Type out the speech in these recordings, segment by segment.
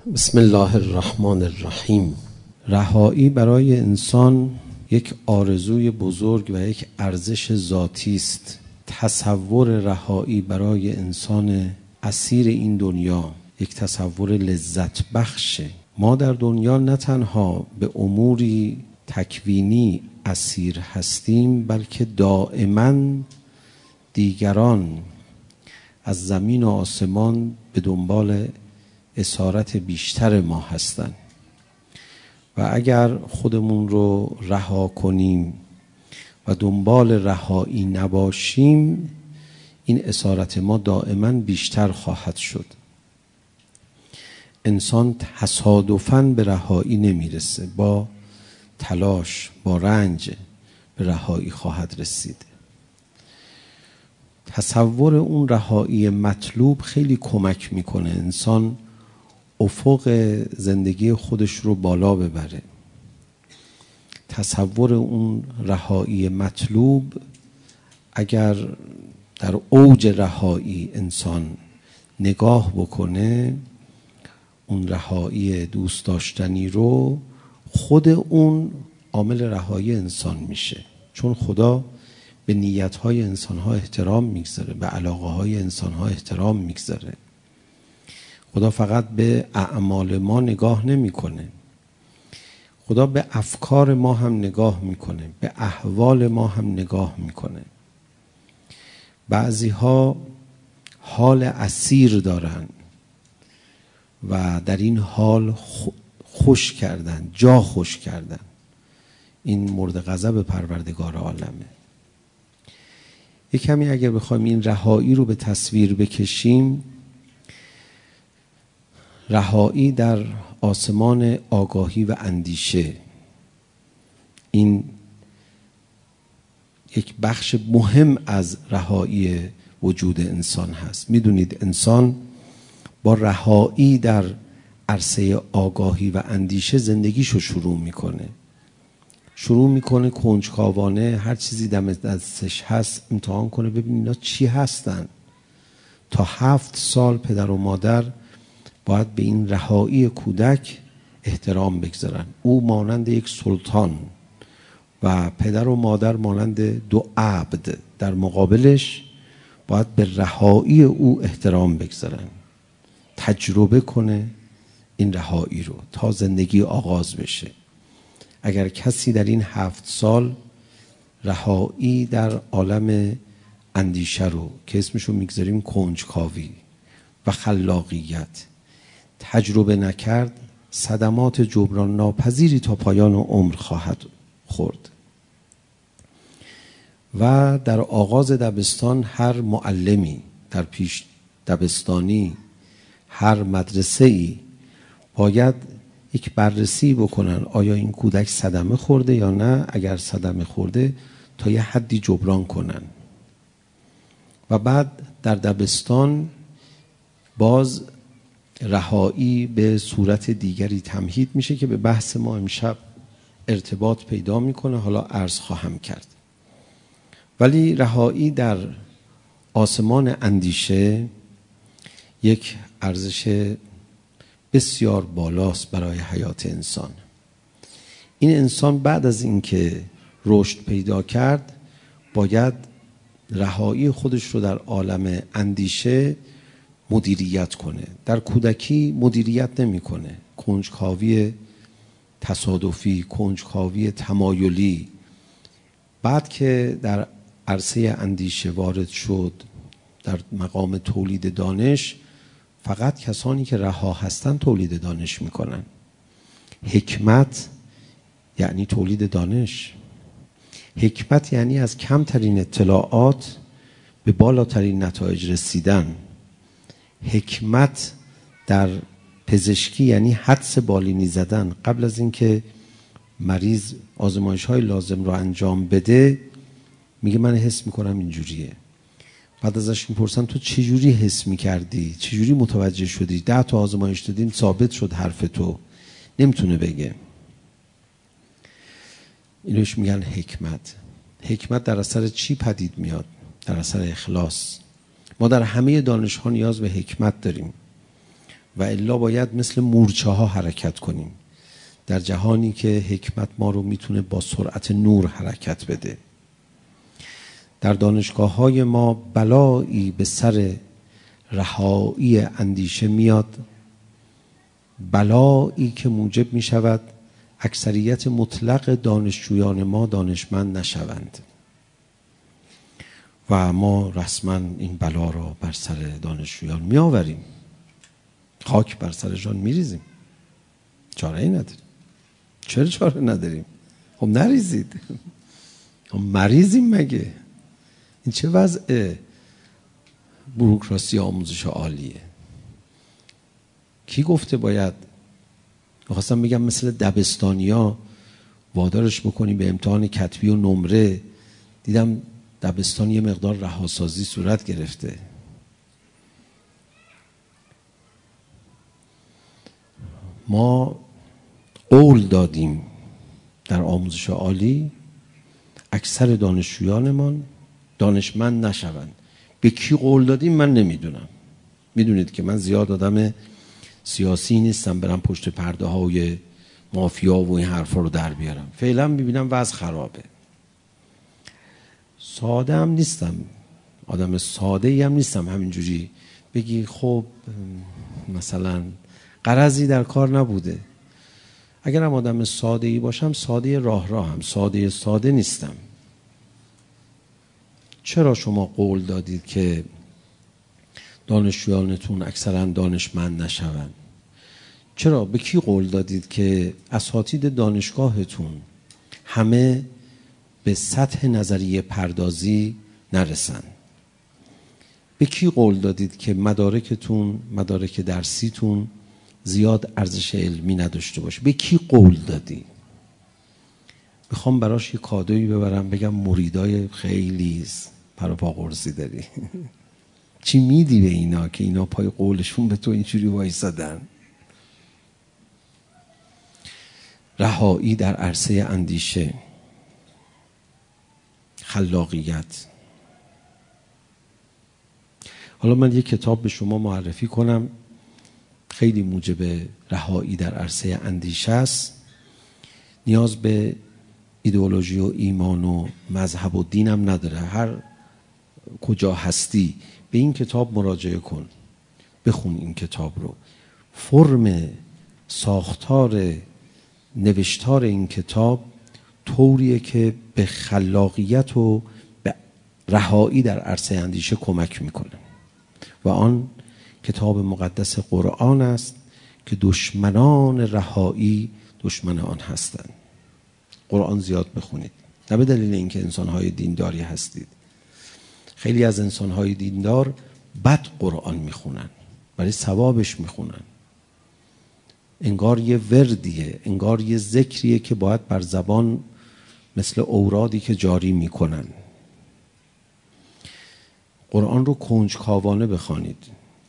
بسم الله الرحمن الرحیم. رهایی برای انسان یک آرزوی بزرگ و یک ارزش ذاتی است. تصور رهایی برای انسان اسیر این دنیا یک تصور لذت بخشه. ما در دنیا نه تنها به اموری تکوینی اسیر هستیم، بلکه دائما دیگران از زمین و آسمان به دنبال اسارت بیشتر ما هستند و اگر خودمون رو رها کنیم و دنبال رهایی نباشیم، این اسارت ما دائما بیشتر خواهد شد. انسان تصادفاً به رهایی نمیرسه، با تلاش، با رنج به رهایی خواهد رسید. تصور اون رهایی مطلوب خیلی کمک میکنه انسان افق زندگی خودش رو بالا ببره. تصور اون رهایی مطلوب اگر در اوج رهایی انسان نگاه بکنه، اون رهایی دوست داشتنی رو، خود اون عامل رهایی انسان میشه، چون خدا به نیت‌های انسان‌ها احترام میگذاره، به علاقه‌های انسان‌ها احترام میگذاره. خدا فقط به اعمال ما نگاه نمی‌کنه، خدا به افکار ما هم نگاه می‌کنه، به احوال ما هم نگاه می‌کنه. بعضی‌ها حال اسیر دارن و در این حال خوش کردن، جا خوش کردن. این مورد غضب پروردگار عالمه. یک کمی اگر بخوایم این رهایی رو به تصویر بکشیم، رهایی در آسمان آگاهی و اندیشه، این یک بخش مهم از رهایی وجود انسان هست. میدونید انسان با رهایی در عرصه آگاهی و اندیشه زندگیشو شروع میکنه کنجکاوانه هر چیزی دم دستش هست امتحان کنه، ببین اینا چی هستن. تا 7 سال پدر و مادر باید به این رهایی کودک احترام بگذارن. او مانند یک سلطان و پدر و مادر مانند 2 عبد در مقابلش باید به رهایی او احترام بگذارن، تجربه کنه این رهایی رو تا زندگی آغاز بشه. اگر کسی در این 7 سال رهایی در عالم اندیشه رو که اسمشو میگذاریم کنجکاوی و خلاقیت تجربه نکرد، صدمات جبران ناپذیری تا پایان عمر خواهد خورد. و در آغاز دبستان هر معلمی، در پیش دبستانی، هر مدرسه‌ای باید یک بررسی بکنن آیا این کودک صدمه خورده یا نه. اگر صدمه خورده تا یه حدی جبران کنن. و بعد در دبستان باز رهایی به صورت دیگری تمهید میشه که به بحث ما امشب ارتباط پیدا میکنه، حالا عرض خواهم کرد. ولی رهایی در آسمان اندیشه یک ارزش بسیار بالاست برای حیات انسان. این انسان بعد از اینکه رشد پیدا کرد باید رهایی خودش رو در عالم اندیشه مدیریت کنه. در کودکی مدیریت نمی‌کنه. کنجکاوی تصادفی، کنجکاوی تمایلی. بعد که در عرصه اندیشه وارد شد، در مقام تولید دانش، فقط کسانی که رها هستن تولید دانش میکنن. حکمت یعنی تولید دانش. حکمت یعنی از کمترین اطلاعات به بالاترین نتایج رسیدن. حکمت در پزشکی یعنی حدس بالینی زدن. قبل از اینکه مریض آزمایش‌های لازم رو انجام بده میگه من حس میکنم اینجوریه. بعد ازش میپرسن تو چه جوری حس میکردی؟ چه جوری متوجه شدی؟ 10 تا آزمایش دادیم ثابت شد حرف تو. نمیتونه بگه. اینوش میگن حکمت. حکمت در اثر چی پدید میاد؟ در اثر اخلاص. ما در همه دانش‌ها نیاز به حکمت داریم. و الا باید مثل مورچه ها حرکت کنیم در جهانی که حکمت ما رو میتونه با سرعت نور حرکت بده. در دانشگاه های ما بلایی به سر رهایی اندیشه میاد، بلایی که موجب می شود اکثریت مطلق دانشجویان ما دانشمند نشوند و ما رسما این بلا را بر سر دانشجویان می آوریم، خاک بر سرشان می ریزیم. چاره ای نداریم. چرا چاره نداریم؟ خب نریزید. خب مریضیم مگه؟ این چه وضع بوروکراسی آموزش عالیه؟ کی گفته باید؟ میخواستم بگم مثل دبستانیا وادارش بکنیم به امتحان کتبی و نمره. دیدم دبستان یه مقدار رهاسازی صورت گرفته. ما قول دادیم در آموزش عالی اکثر دانشجویانمان دانشمند نشوند. به کی قول دادیم من نمیدونم. میدونید که من زیاد آدم سیاسی نیستم برم پشت پرده های مافیا و این حرفا رو در بیارم. فعلا میبینم وضع خرابه. ساده هم نیستم، آدم ساده ای هم نیستم همینجوری بگی خب مثلا غرضی در کار نبوده. اگرم آدم ساده ای باشم ساده راه هم ساده نیستم. چرا شما قول دادید که دانشجویانتون اکثرا دانشمند نشوند؟ چرا؟ به کی قول دادید که اساتید دانشگاهتون همه به سطح نظریه پردازی نرسن؟ به کی قول دادید که مدارک درسیتون زیاد ارزش علمی نداشته باشه؟ به کی قول دادی؟ میخوام براش یه کادویی ببرم بگم مریدای خیلی پر و پا قرصی داری. چی میدی به اینا که اینا پای قولشون به تو اینجوری وایسادن؟ رهایی در عرصه اندیشه، خلاقیت. حالا من یک کتاب به شما معرفی کنم خیلی موجب رهایی در عرصه اندیشه است. نیاز به ایدئولوژی و ایمان و مذهب و دین هم نداره. هر کجا هستی به این کتاب مراجعه کن، بخون این کتاب رو. فرم ساختار نوشتار این کتاب طوریه که به خلاقیت و به رهایی در عرصه اندیشه کمک میکنه و آن کتاب مقدس قرآن است که دشمنان رهایی دشمن آن هستند. قرآن زیاد بخونید، نه به دلیل اینکه انسان‌های دینداری هستید. خیلی از انسان‌های دیندار بد قرآن میخونن، ولی ثوابش میخونن. انگار یه وردیه، انگار یه ذکریه که باید بر زبان مثل اورادی که جاری میکنن. قرآن رو کنجکاوانه بخوانید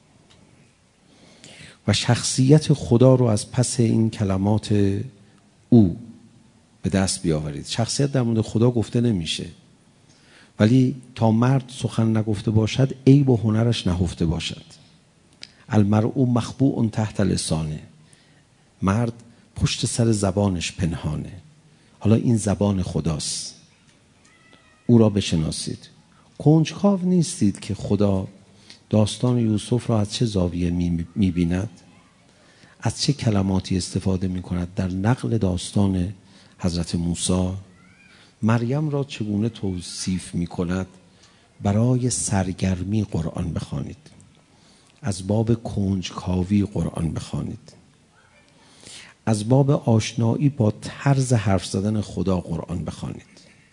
و شخصیت خدا رو از پس این کلمات او به دست بیاورید. شخصیت در مورد خدا گفته نمیشه، ولی تا مرد سخن نگفته باشد عیب و هنرش نهفته باشد. المرء مخبوء تحت لسانه. مرد پشت سر زبانش پنهانه. حالا این زبان خداست، او را بشناسید. کنجکاو نیستید که خدا داستان یوسف را از چه زاویه می‌بیند؟ از چه کلماتی استفاده می‌کند در نقل داستان حضرت موسی؟ مریم را چگونه توصیف می‌کند؟ برای سرگرمی قرآن بخوانید. از باب کنجکاوی قرآن بخوانید. از باب آشنایی با طرز حرف زدن خدا قرآن بخوانید.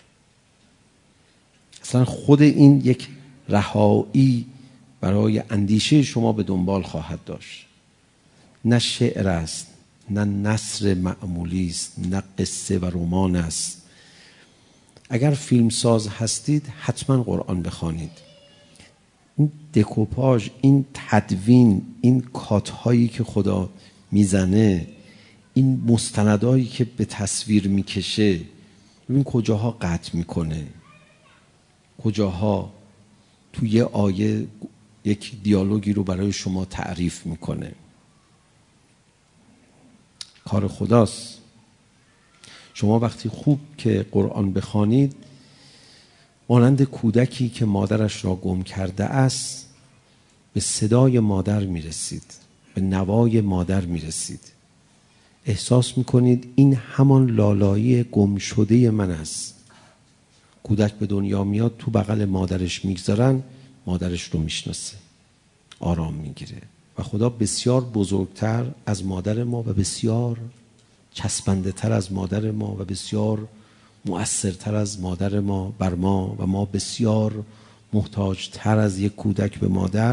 اصلا خود این یک رهایی برای اندیشه شما به دنبال خواهد داشت. نه شعر است، نه نثر معمولی است، نه قصه و رمان است. اگر فیلمساز هستید حتما قرآن بخوانید. این دکوپاژ، این تدوین، این کات‌هایی که خدا میزنه، این مستندایی که به تصویر میکشه، ببین کجاها قطع میکنه، کجاها توی یه آیه یک دیالوگی رو برای شما تعریف میکنه. کار خداست. شما وقتی خوب که قرآن بخوانید، مانند کودکی که مادرش را گم کرده است به صدای مادر میرسید، به نوای مادر میرسید. احساس میکنید این همان لالایی گم شده من است. کودک به دنیا میاد، تو بغل مادرش میگذارن، مادرش رو میشناسه، آرام میگیره. و خدا بسیار بزرگتر از مادر ما و بسیار چسبنده تر از مادر ما و بسیار مؤثرتر از مادر ما بر ما و ما بسیار محتاج تر از یک کودک به مادر.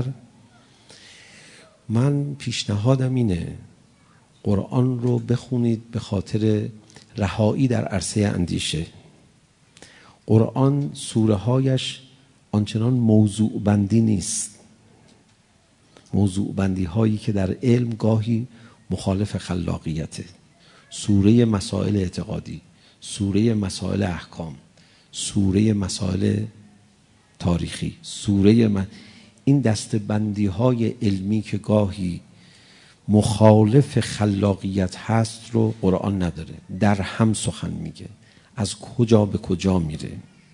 من پیشنهادم اینه قرآن رو بخونید به خاطر رهایی در عرصه اندیشه. قرآن سوره هایش آنچنان موضوع بندی نیست، موضوع بندی هایی که در علم گاهی مخالف خلاقیته. سوره مسائل اعتقادی، سوره مسائل احکام، سوره مسائل تاریخی، این دستبندی های علمی که گاهی مخالف خلاقیت هست رو قرآن نداره. در هم سخن میگه، از کجا به کجا میره.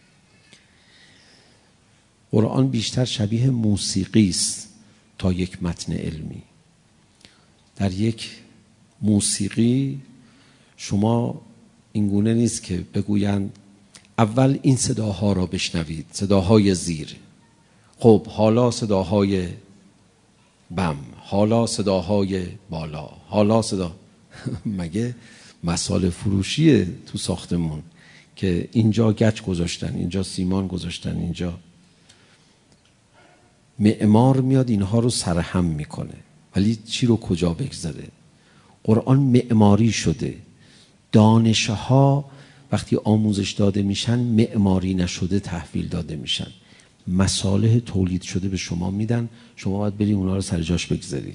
قرآن بیشتر شبیه موسیقی است تا یک متن علمی. در یک موسیقی شما اینگونه نیست که بگویند اول این صداها را بشنوید، صداهای زیر، خب حالا صداهای بم، حالا صداهای بالا، حالا صدا مگه مساله فروشیه تو ساختمون که اینجا گچ گذاشتن، اینجا سیمان گذاشتن، اینجا معمار میاد اینها رو سرهم میکنه، ولی چی رو کجا بگذاره؟ قرآن معماری شده. دانشها وقتی آموزش داده میشن معماری نشده تحویل داده میشن. مصالح تولید شده به شما میدن، شما باید بری اونا رو سر جاش بگذاری.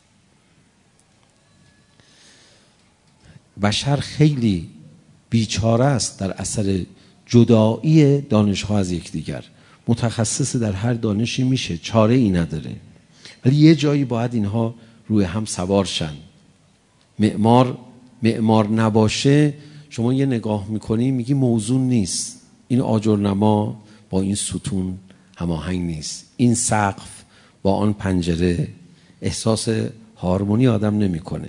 بشر خیلی بیچاره است در اثر جدایی دانشها از یکدیگر. متخصص در هر دانشی میشه، چاره ای نداره، ولی یه جایی باید اینها روی هم سوار شن. معمار نباشه، شما یه نگاه میکنی میگی موزون نیست، این آجرنما با این ستون هماهنگ نیست، این سقف با آن پنجره، احساس هارمونی آدم نمیکنه.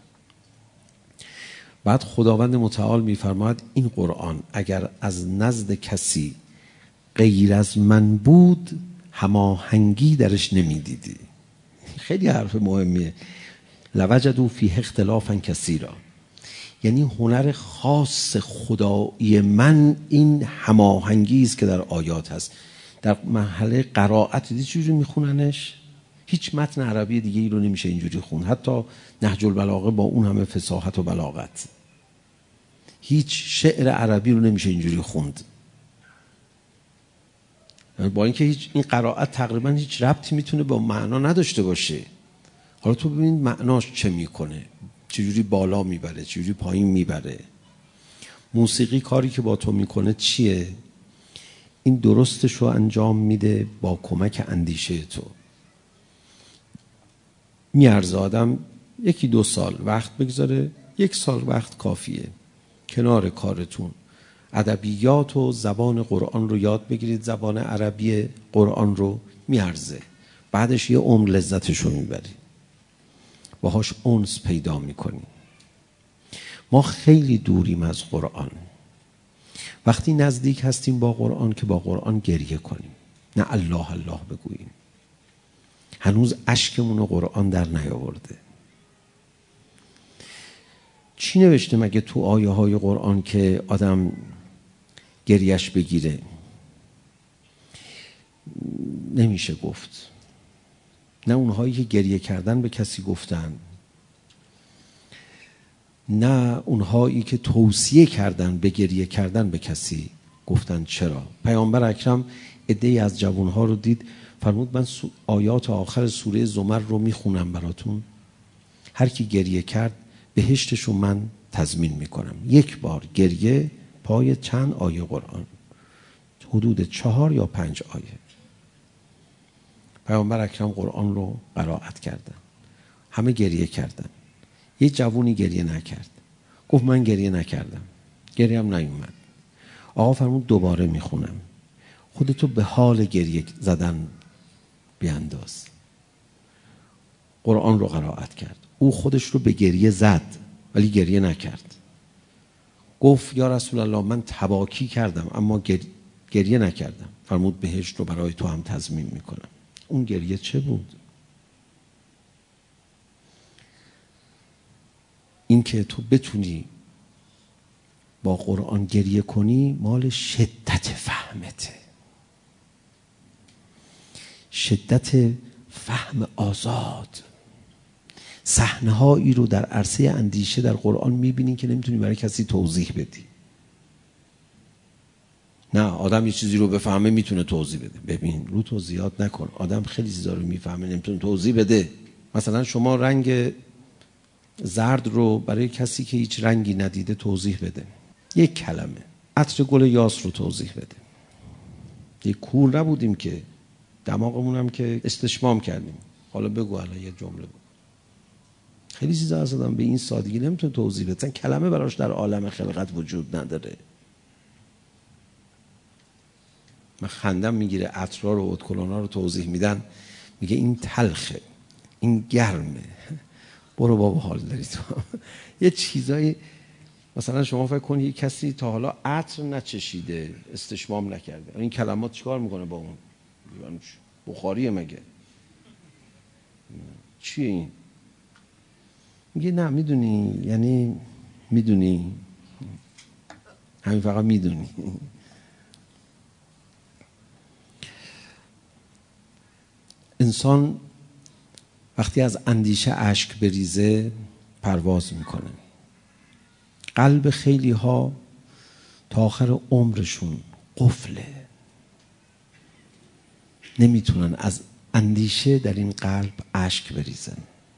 بعد خداوند متعال میفرماید این قرآن اگر از نزد کسی غیر از من بود هماهنگی درش نمیدیدی. خیلی حرف مهمیه. لوجدوا فیه اختلافا کثیرا، یعنی هنر خاص خدایی من این هماهنگی است که در آیات هست. در مرحله قرائت دیدی چجوری میخوننش؟ هیچ متن عربی دیگه ای رو نمیشه اینجوری خون، حتی نهج البلاغه با اون همه فصاحت و بلاغت، هیچ شعر عربی رو نمیشه اینجوری خوند. با اینکه این قرائت تقریبا هیچ ربطی میتونه با معنا نداشته باشه. حالا تو ببینید معناش چه میکنه، چجوری بالا میبره، چجوری پایین میبره. موسیقی کاری که با تو میکنه چیه؟ این درستش رو انجام میده با کمک اندیشه تو. میارزه آدم 1-2 سال وقت بگذاره، 1 سال وقت کافیه، کنار کارتون ادبیات و زبان قرآن رو یاد بگیرید، زبان عربی قرآن رو میارزه. بعدش یه عمر لذتش رو میبری، باهاش انس پیدا میکنی. ما خیلی دوریم از قرآن. وقتی نزدیک هستیم با قرآن که با قرآن گریه کنیم، نه الله الله بگوییم. هنوز اشکمون رو قرآن در نیاورده. چی نوشته مگه تو آیه های قرآن که آدم گریهش بگیره؟ نمیشه گفت. نه اونهایی که گریه کردن به کسی گفتن، نه اونهایی که توصیه کردن به گریه کردن به کسی گفتن. چرا؟ پیامبر اکرم عده‌ای از جوانها رو دید، فرمود من آیات آخر سوره زمر رو میخونم براتون، هر کی گریه کرد بهشتش رو من تضمین میکنم. 1 بار گریه پای چند آیه قرآن، حدود 4 یا 5 آیه. پیامبر اکرم قرآن رو قرائت کردن، همه گریه کردن. یه جوونی گریه نکرد، گفت من گریه نکردم، گریه هم نیومد. آقا فرمود دوباره میخونم، خودتو به حال گریه زدن بیانداز. قرآن رو قرائت کرد. او خودش رو به گریه زد ولی گریه نکرد. گفت یا رسول الله من تباکی کردم اما گریه نکردم. فرمود بهشت رو برای تو هم تضمین میکنم. اون گریه چه بود؟ این که تو بتونی با قرآن گریه کنی مال شدت فهمته، شدت فهم آزاد. صحنه‌هایی رو در عرصه اندیشه در قرآن میبینی که نمیتونی برای کسی توضیح بدی. نه، آدم یه چیزی رو بفهمه میتونه توضیح بده. ببین رو توضیحات نکن. آدم خیلی چیزا رو میفهمه نمیتونه توضیح بده. مثلا شما رنگ زرد رو برای کسی که هیچ رنگی ندیده توضیح بده، یک کلمه. عطر گل یاس رو توضیح بده. یک کور نبودیم که، دماغمون هم که استشمام کردیم. حالا بگو الان یه جمله بگو. خیلی چیزا هست آدم به این سادگی نمیتونه توضیح بده. کلمه براش در عالم خلقت وجود نداره. من خندم میگیره عطرها رو ادکلونا رو توضیح میدن، میگه این تلخه، این گرمه. برو بابا حال داری تو. یه چیزایی مثلا شما فکر کنی کسی تا حالا عطر نچشیده، استشمام نکرده، این کلمات چیکار میکنه با اون؟ بخاریه مگه؟ چیه این؟ میگه نه میدونی، یعنی میدونی، همین فقط میدونی. انسان وقتی از اندیشه اشک بریزه پرواز میکنه. قلب خیلی ها تا آخر عمرشون قفله، نمیتونن از اندیشه در این قلب اشک بریزن.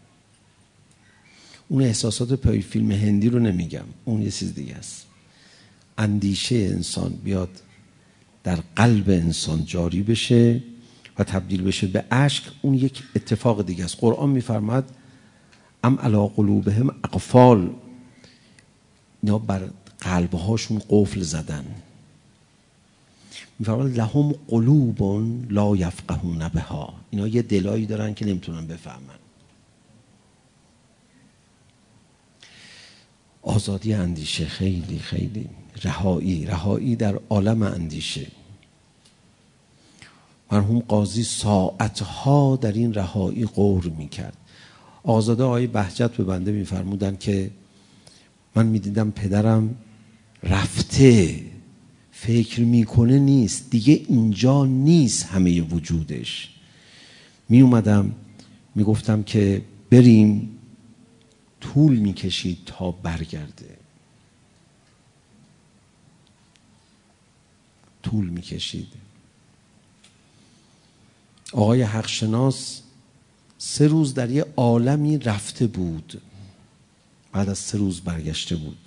اون احساسات پای فیلم هندی رو نمیگم، اون یه چیز دیگه است. اندیشه انسان بیاد در قلب انسان جاری بشه و تبدیل بشه به اشک، اون یک اتفاق دیگه است. قرآن میفرماد ام علی قلوبهم اقفال، اینا بر قلبهاشون قفل زدن. میفرماد لهم قلوب لا یفقهون بها، اینا یه دلایی دارن که نمیتونن بفهمن. آزادی اندیشه، خیلی خیلی رهایی در عالم اندیشه. مرحوم قاضی ساعتها در این رهایی غور میکرد. آزاده آقای بهجت به بنده میفرمودن که من میدیدم پدرم رفته، فکر میکنه نیست دیگه، اینجا نیست همه وجودش. میومدم میگفتم که بریم، طول میکشید تا برگرده، طول میکشید. آقای حقشناس 3 روز در یه عالمی رفته بود، بعد از 3 روز برگشته بود.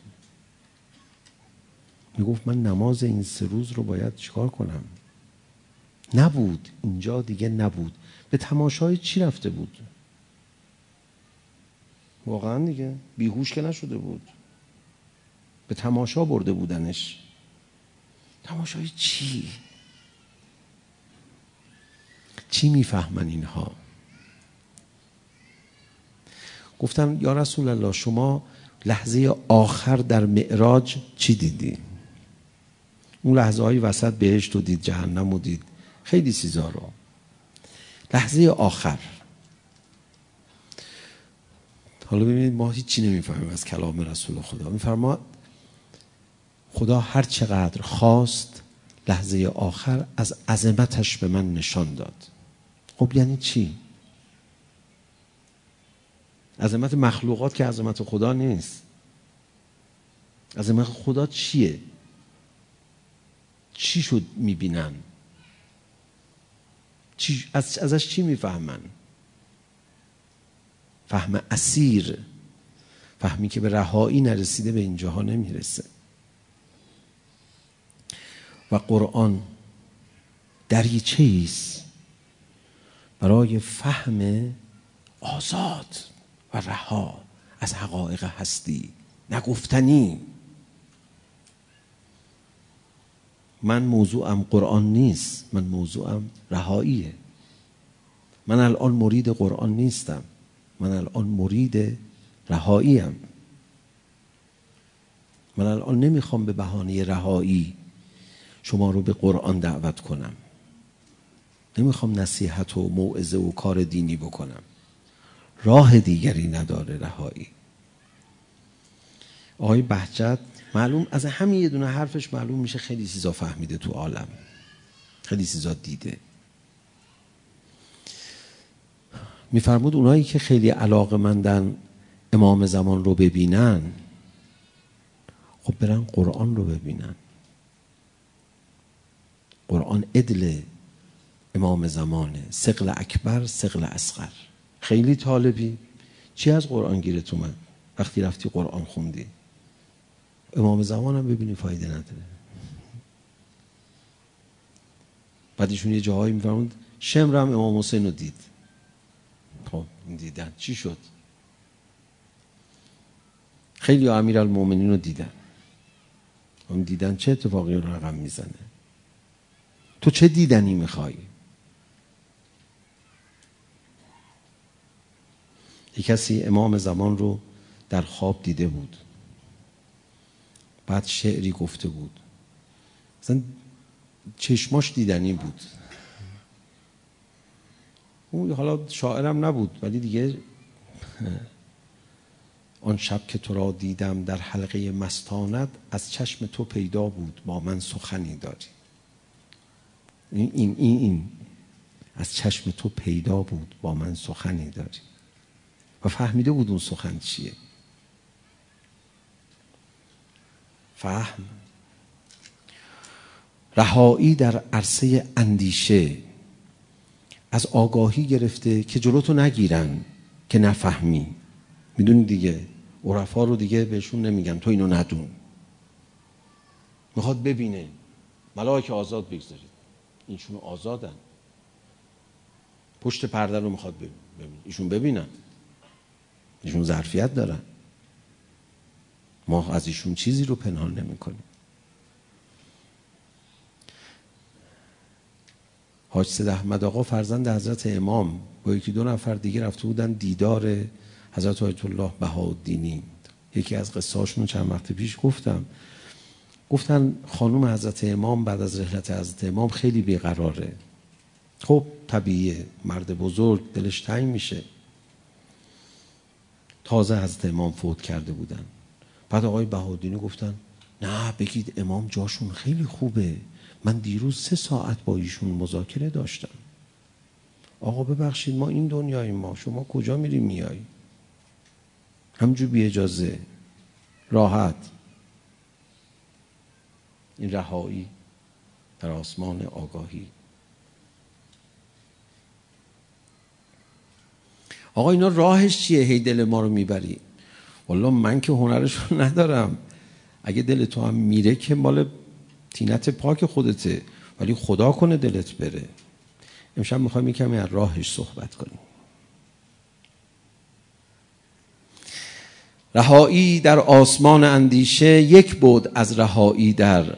میگفت من نماز این 3 روز رو باید چیکار کنم؟ نبود اینجا دیگه، نبود. به تماشای چی رفته بود؟ واقعا دیگه بیهوش که نشده بود، به تماشا برده بودنش. تماشای چی؟ چی میفهمن اینها؟ گفتم یا رسول الله شما لحظه آخر در معراج چی دیدی؟ اون لحظه های وسط بهشت رو دید، جهنم رو دید، خیلی چیزا رو. لحظه آخر، حالا ببینید ما هیچی نمیفهمیم از کلام رسول خدا. میفرماد خدا هر چقدر خواست لحظه آخر از عظمتش به من نشان داد. خب یعنی چی؟ عظمت مخلوقات که عظمت خدا نیست. عظمت خدا چیه؟ چی شد میبینن؟ ازش چی میفهمن؟ فهم اسیر، فهمی که به رهایی نرسیده به اینجاها نمیرسه. و قرآن دریچه است برای فهم آزاد و رها از حقایق هستی نگفتنی. من موضوعم قرآن نیست، من موضوعم رهاییه. من الان مرید قرآن نیستم، من الان مرید رهاییم. من الان نمیخوام به بهانه رهایی شما رو به قرآن دعوت کنم، نمیخوام نصیحت و موعظه و کار دینی بکنم. راه دیگری نداره رهایی. آقای بهجت معلوم از همین یه دونه حرفش معلوم میشه خیلی چیزا فهمیده تو عالم، خیلی چیزا دیده. میفرمود اونایی که خیلی علاقه‌مندن امام زمان رو ببینن، خب برن قرآن رو ببینن. قرآن عدل امام زمانه، ثقل اکبر ثقل اصغر. خیلی طالبی چی از قرآن گیرت اومد؟ وقتی رفتی قرآن خوندی امام زمان هم ببینی فایده نداره. بعدشون یه جاهایی میفرمود شمر هم امام حسین رو دید. خب این دیدن چی شد؟ خیلی امیرالمومنین رو دیدن، اون دیدن چه اتفاقی رو رقم میزنه؟ تو چه دیدنی میخوای؟ یک کسی امام زمان رو در خواب دیده بود، بعد شعری گفته بود، مثلا چشماش دیدنی بود. اون حالا شاعرم نبود ولی دیگه آن شب که تو را دیدم در حلقه مستانت، از چشم تو پیدا بود با من سخنی داری. این از چشم تو پیدا بود با من سخنی داری. و فهمیده بود اون سخن چیه. فهم. رهایی در عرصه اندیشه، از آگاهی گرفته که جلوتو نگیرن که نفهمی. میدونی دیگه عرفا رو دیگه بهشون نمیگن تو اینو ندون، میخواد ببینه. ملائکه آزاد بگذارید، اینشون آزادن، پشت پرده رو میخواد ببین. ایشون ببینن، ایشون ظرفیت دارن، ما از ایشون چیزی رو پنهان نمی کنیم. حاج سید احمد آقا فرزند حضرت امام با یکی دو نفر دیگه رفته بودن دیدار حضرت آیت الله بهاءالدینی. یکی از قصه‌هاشون چند وقت پیش گفتن خانم حضرت امام بعد از رحلت حضرت امام خیلی بیقراره. خب طبیعیه، مرد بزرگ دلش تنگ میشه. تازه حضرت امام فوت کرده بودن. بعد آقای بهاءالدینی گفتن نه بگید امام جاشون خیلی خوبه، من دیروز 3 ساعت با ایشون مذاکره داشتم. آقا ببخشید ما این دنیاییم، ما شما کجا میری میایی؟ همجور بی اجازه راحت. این رهایی در آسمان آگاهی. آقا اینا راهش چیه؟ هی دل ما رو میبری. والله من که هنرش رو ندارم، اگه دل تو هم میره که مال تینت پاک خودته، ولی خدا کنه دلت بره. امشب میخوایم کمی از راهش صحبت کنیم. رهایی در آسمان اندیشه یک بعد از رهایی در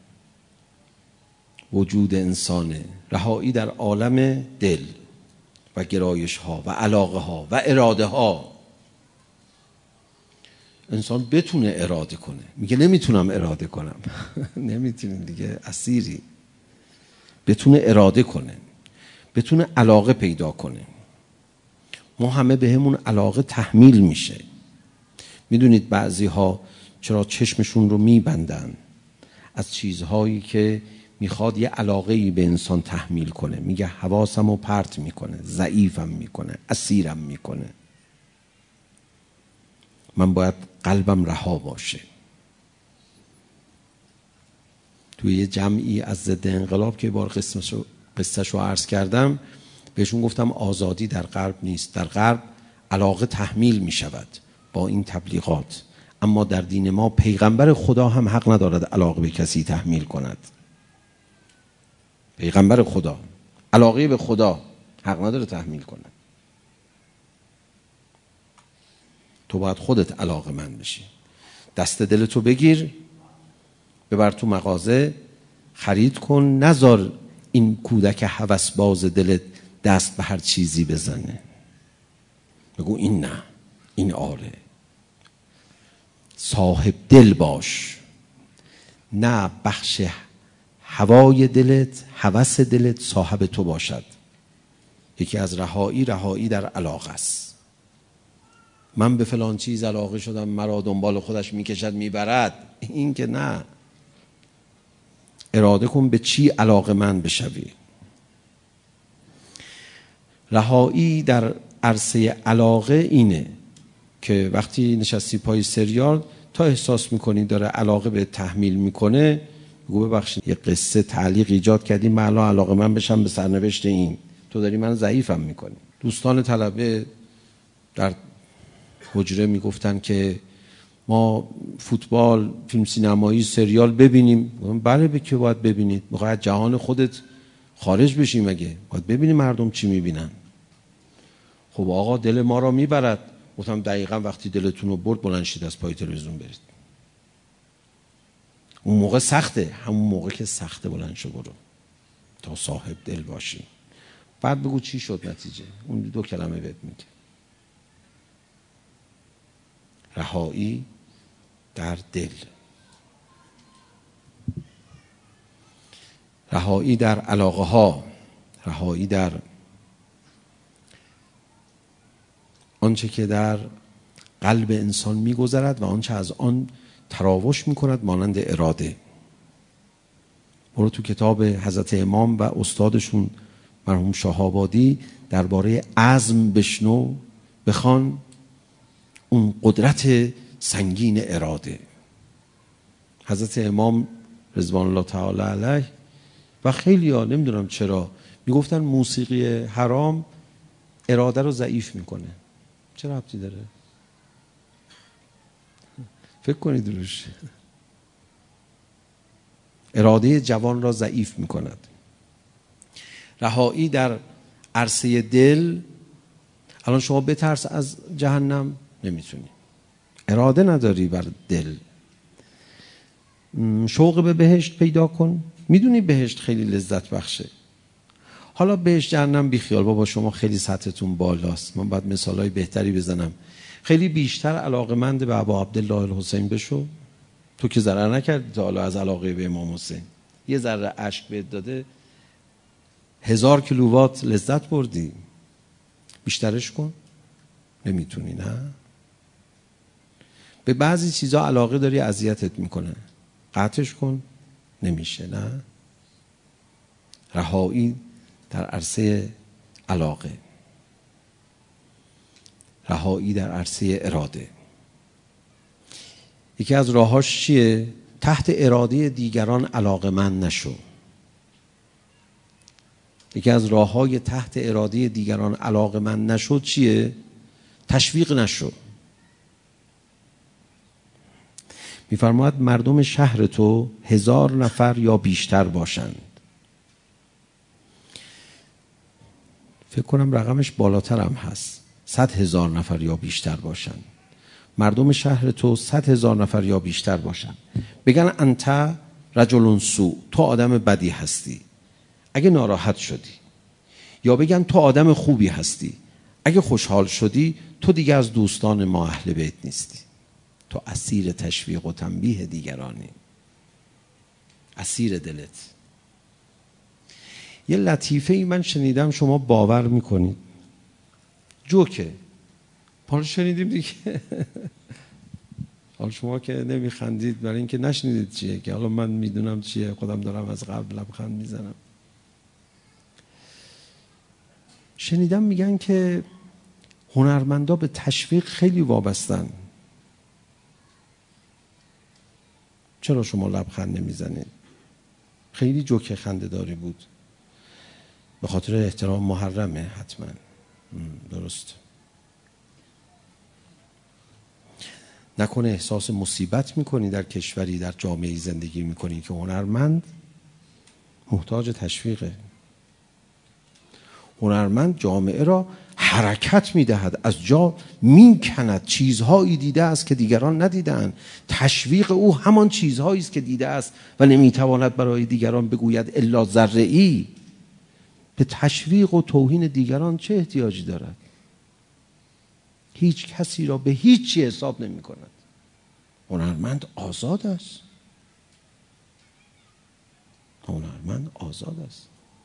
وجود انسانه. رهایی در عالم دل و گرایش ها و علاقه ها و اراده ها. انسان بتونه اراده کنه. میگه نمیتونم اراده کنم. نمیتونی دیگه، اسیری. بتونه اراده کنه، بتونه علاقه پیدا کنه. ما همه به همون علاقه تحمیل میشه. میدونید بعضی ها چرا چشمشون رو میبندن از چیزهایی که میخواد یه علاقه‌ای به انسان تحمیل کنه. میگه حواسم رو پرت میکنه، ضعیفم میکنه، اسیرم میکنه. من باید قلبم رها باشه. توی یه جمعی از ضد انقلاب که بار قصه‌شو عرض کردم، بهشون گفتم آزادی در غرب نیست. در غرب علاقه تحمیل میشود با این تبلیغات، اما در دین ما پیغمبر خدا هم حق ندارد علاقه به کسی تحمیل کند. پیغمبر خدا علاقه به خدا حق نداره تحمیل کند. تو باید خودت علاقه‌مند بشی. دست دلتو بگیر، ببر تو مغازه، خرید کن، نذار این کودک هوسباز دلت دست به هر چیزی بزنه. بگو این نه، این آره. صاحب دل باش، نه بخش هوای دلت، هوس دلت صاحب تو باشد. یکی از رهایی در علاقه است. من به فلان چیز علاقه شدم، مرا دنبال خودش میکشد میبرد، این که نه. اراده کن به چی علاقه من بشوی. رهایی در عرصه علاقه اینه که وقتی نشستی پای سریال تا احساس میکنی داره علاقه به تحمیل میکنه، بگو ببخشید یه قصه تعلیق ایجاد کردی، من الان علاقه من بشم به سرنوشت این، تو داری من ضعیفم میکنی. دوستان طلبه در حجره میگفتن که ما فوتبال، فیلم سینمایی، سریال ببینیم. بله، به که باید ببینید؟ میخوای از جهان خودت خارج بشی مگه؟ باید ببینی مردم چی میبینن. خب آقا دل ما را میبرد. گفتم دقیقا وقتی دلتون رو برد بلند شید از پای تلویزیون برید. اون موقع سخته، همون موقع که سخته بلند شو برو تا صاحب دل باشی. بعد بگو چی شد نتیجه. اون 2 کلمه بهت میگه. رهایی در دل، رهایی در علاقه ها، رهایی در آنچه که در قلب انسان میگذرد و آنچه از آن تراوش میکند مانند اراده. برو تو کتاب حضرت امام و استادشون مرحوم شاه‌آبادی درباره عزم بشنو، بخوان اون قدرت سنگین اراده. حضرت امام رضوان الله تعالی علیه و خیلی ها نمیدونم چرا میگفتن موسیقی حرام اراده رو ضعیف میکنه. چه ربطی داره؟ فکر کنید روش. اراده جوان را ضعیف میکند. رهایی در عرصه دل. الان شما بترس از جهنم، نمیتونی، اراده نداری بر دل. شوق به بهشت پیدا کن، میدونی بهشت خیلی لذت بخشه. حالا بهشت جهنم بی خیال، بابا شما خیلی سطحتون بالاست، من باید مثالای بهتری بزنم. خیلی بیشتر علاقمند به ابا عبدالله الحسین بشو. تو که ضرر نکردی تا حالا از علاقه به امام حسین. یه ذره اشک بهت داده 1000 کیلووات لذت بردی. بیشترش کن. نمیتونی. نه، به بعضی چیزا علاقه داری اذیتت میکنه، قطعش کن. نمیشه. نه، رهایی در عرصه علاقه، رهایی در عرصه اراده. یکی از راهاش چیه؟ تحت اراده دیگران علاقه‌مند نشو. یکی از راههای تحت اراده دیگران علاقه‌مند نشو چیه؟ تشویق نشو. می‌فرماید مردم شهر تو 1000 نفر یا بیشتر باشند. فکر کنم رقمش بالاتر هم هست. 100,000 نفر یا بیشتر باشند. مردم شهر تو 100,000 نفر یا بیشتر باشند. بگن انت رجل سوء، تو آدم بدی هستی اگه ناراحت شدی، یا بگن تو آدم خوبی هستی اگه خوشحال شدی، تو دیگه از دوستان ما اهل بیت نیستی. تو اسیر تشویق و تنبیه دیگرانی، اسیر دلت. یه لطیفه ای من شنیدم، شما باور میکنید، جوکه، حالا شنیدیم دیگه. حالا شما که نمیخندید برای اینکه نشنیدید چیه، که حالا من میدونم چیه، خودم دارم از قبل لبخند میزنم. شنیدم میگن که هنرمندا به تشویق خیلی وابستن. چرا شما لبخند نمیزنید؟ خیلی جوک خنده داری بود. به خاطر احترام محرمه حتما. درست. نکنه احساس مصیبت میکنی در کشوری، در جامعه زندگی میکنی که هنرمند محتاج تشویقه. هنرمند جامعه را حرکت میدهد، از جا میکند، چیزهایی دیده است که دیگران ندیدند. تشویق او همان چیزهایی است که دیده است و نمیتواند برای دیگران بگوید الا ذره‌ای. به تشویق و توهین دیگران چه احتیاجی دارد؟ هیچ کسی را به هیچی حساب نمی کند. هنرمند آزاد است. هنرمند آزاد است.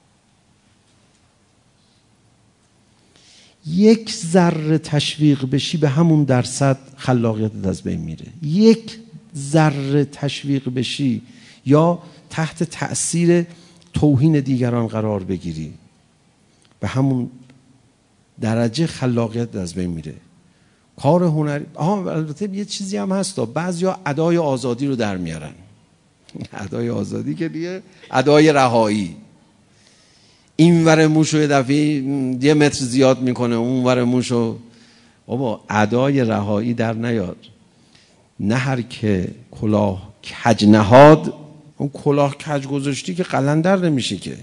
یک ذره تشویق بشی به همون درصد خلاقیتت از بین میره. یک ذره تشویق بشی یا تحت تأثیر توهین دیگران قرار بگیری، به همون درجه خلاقیت از بین میره. کار هنری البته یه چیزی هم هست، بعضیا ادای آزادی رو در میارن. ادای آزادی که دیگه ادای رهایی. این ور موشو یه دفعه 1 متر زیاد میکنه، اون ور موشو. بابا ادای رهایی در نیار. نه هر که کلاه کج نهاد، اون کلاه کج گذاشتی که قلندر نمیشه که.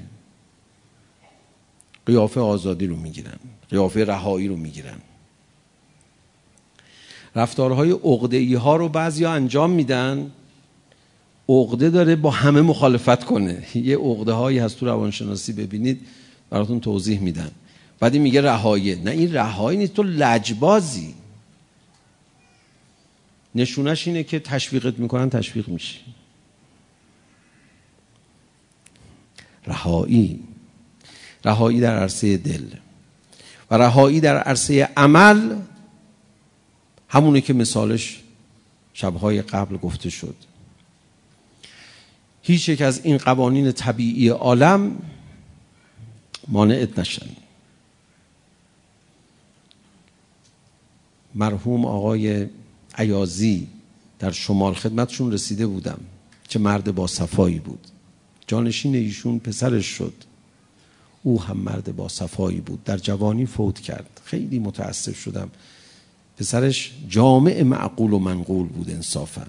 قیافه آزادی رو میگیرن، قیافه رهایی رو میگیرن. رفتارهای عقده‌ای ها رو بعضیا انجام میدن. عقده داره با همه مخالفت کنه. یه عقده هایی هست تو روانشناسی، ببینید براتون توضیح میدن. بعدی میگه رهایی. نه، این رهایی نیست، تو لجبازی. نشونش اینه که تشویقت میکنن، تشویق میشی. رهایی در عرصه دل و رهایی در عرصه عمل همونه که مثالش شبهای قبل گفته شد. هیچ یک از این قوانین طبیعی عالم مانعت نشن. مرحوم آقای عیاضی در شمال خدمتشون رسیده بودم. چه مرد با صفایی بود. جانشین ایشون پسرش شد. او هم مرد با صفایی بود. در جوانی فوت کرد. خیلی متاسف شدم. پسرش جامع معقول و منقول بود انصافا.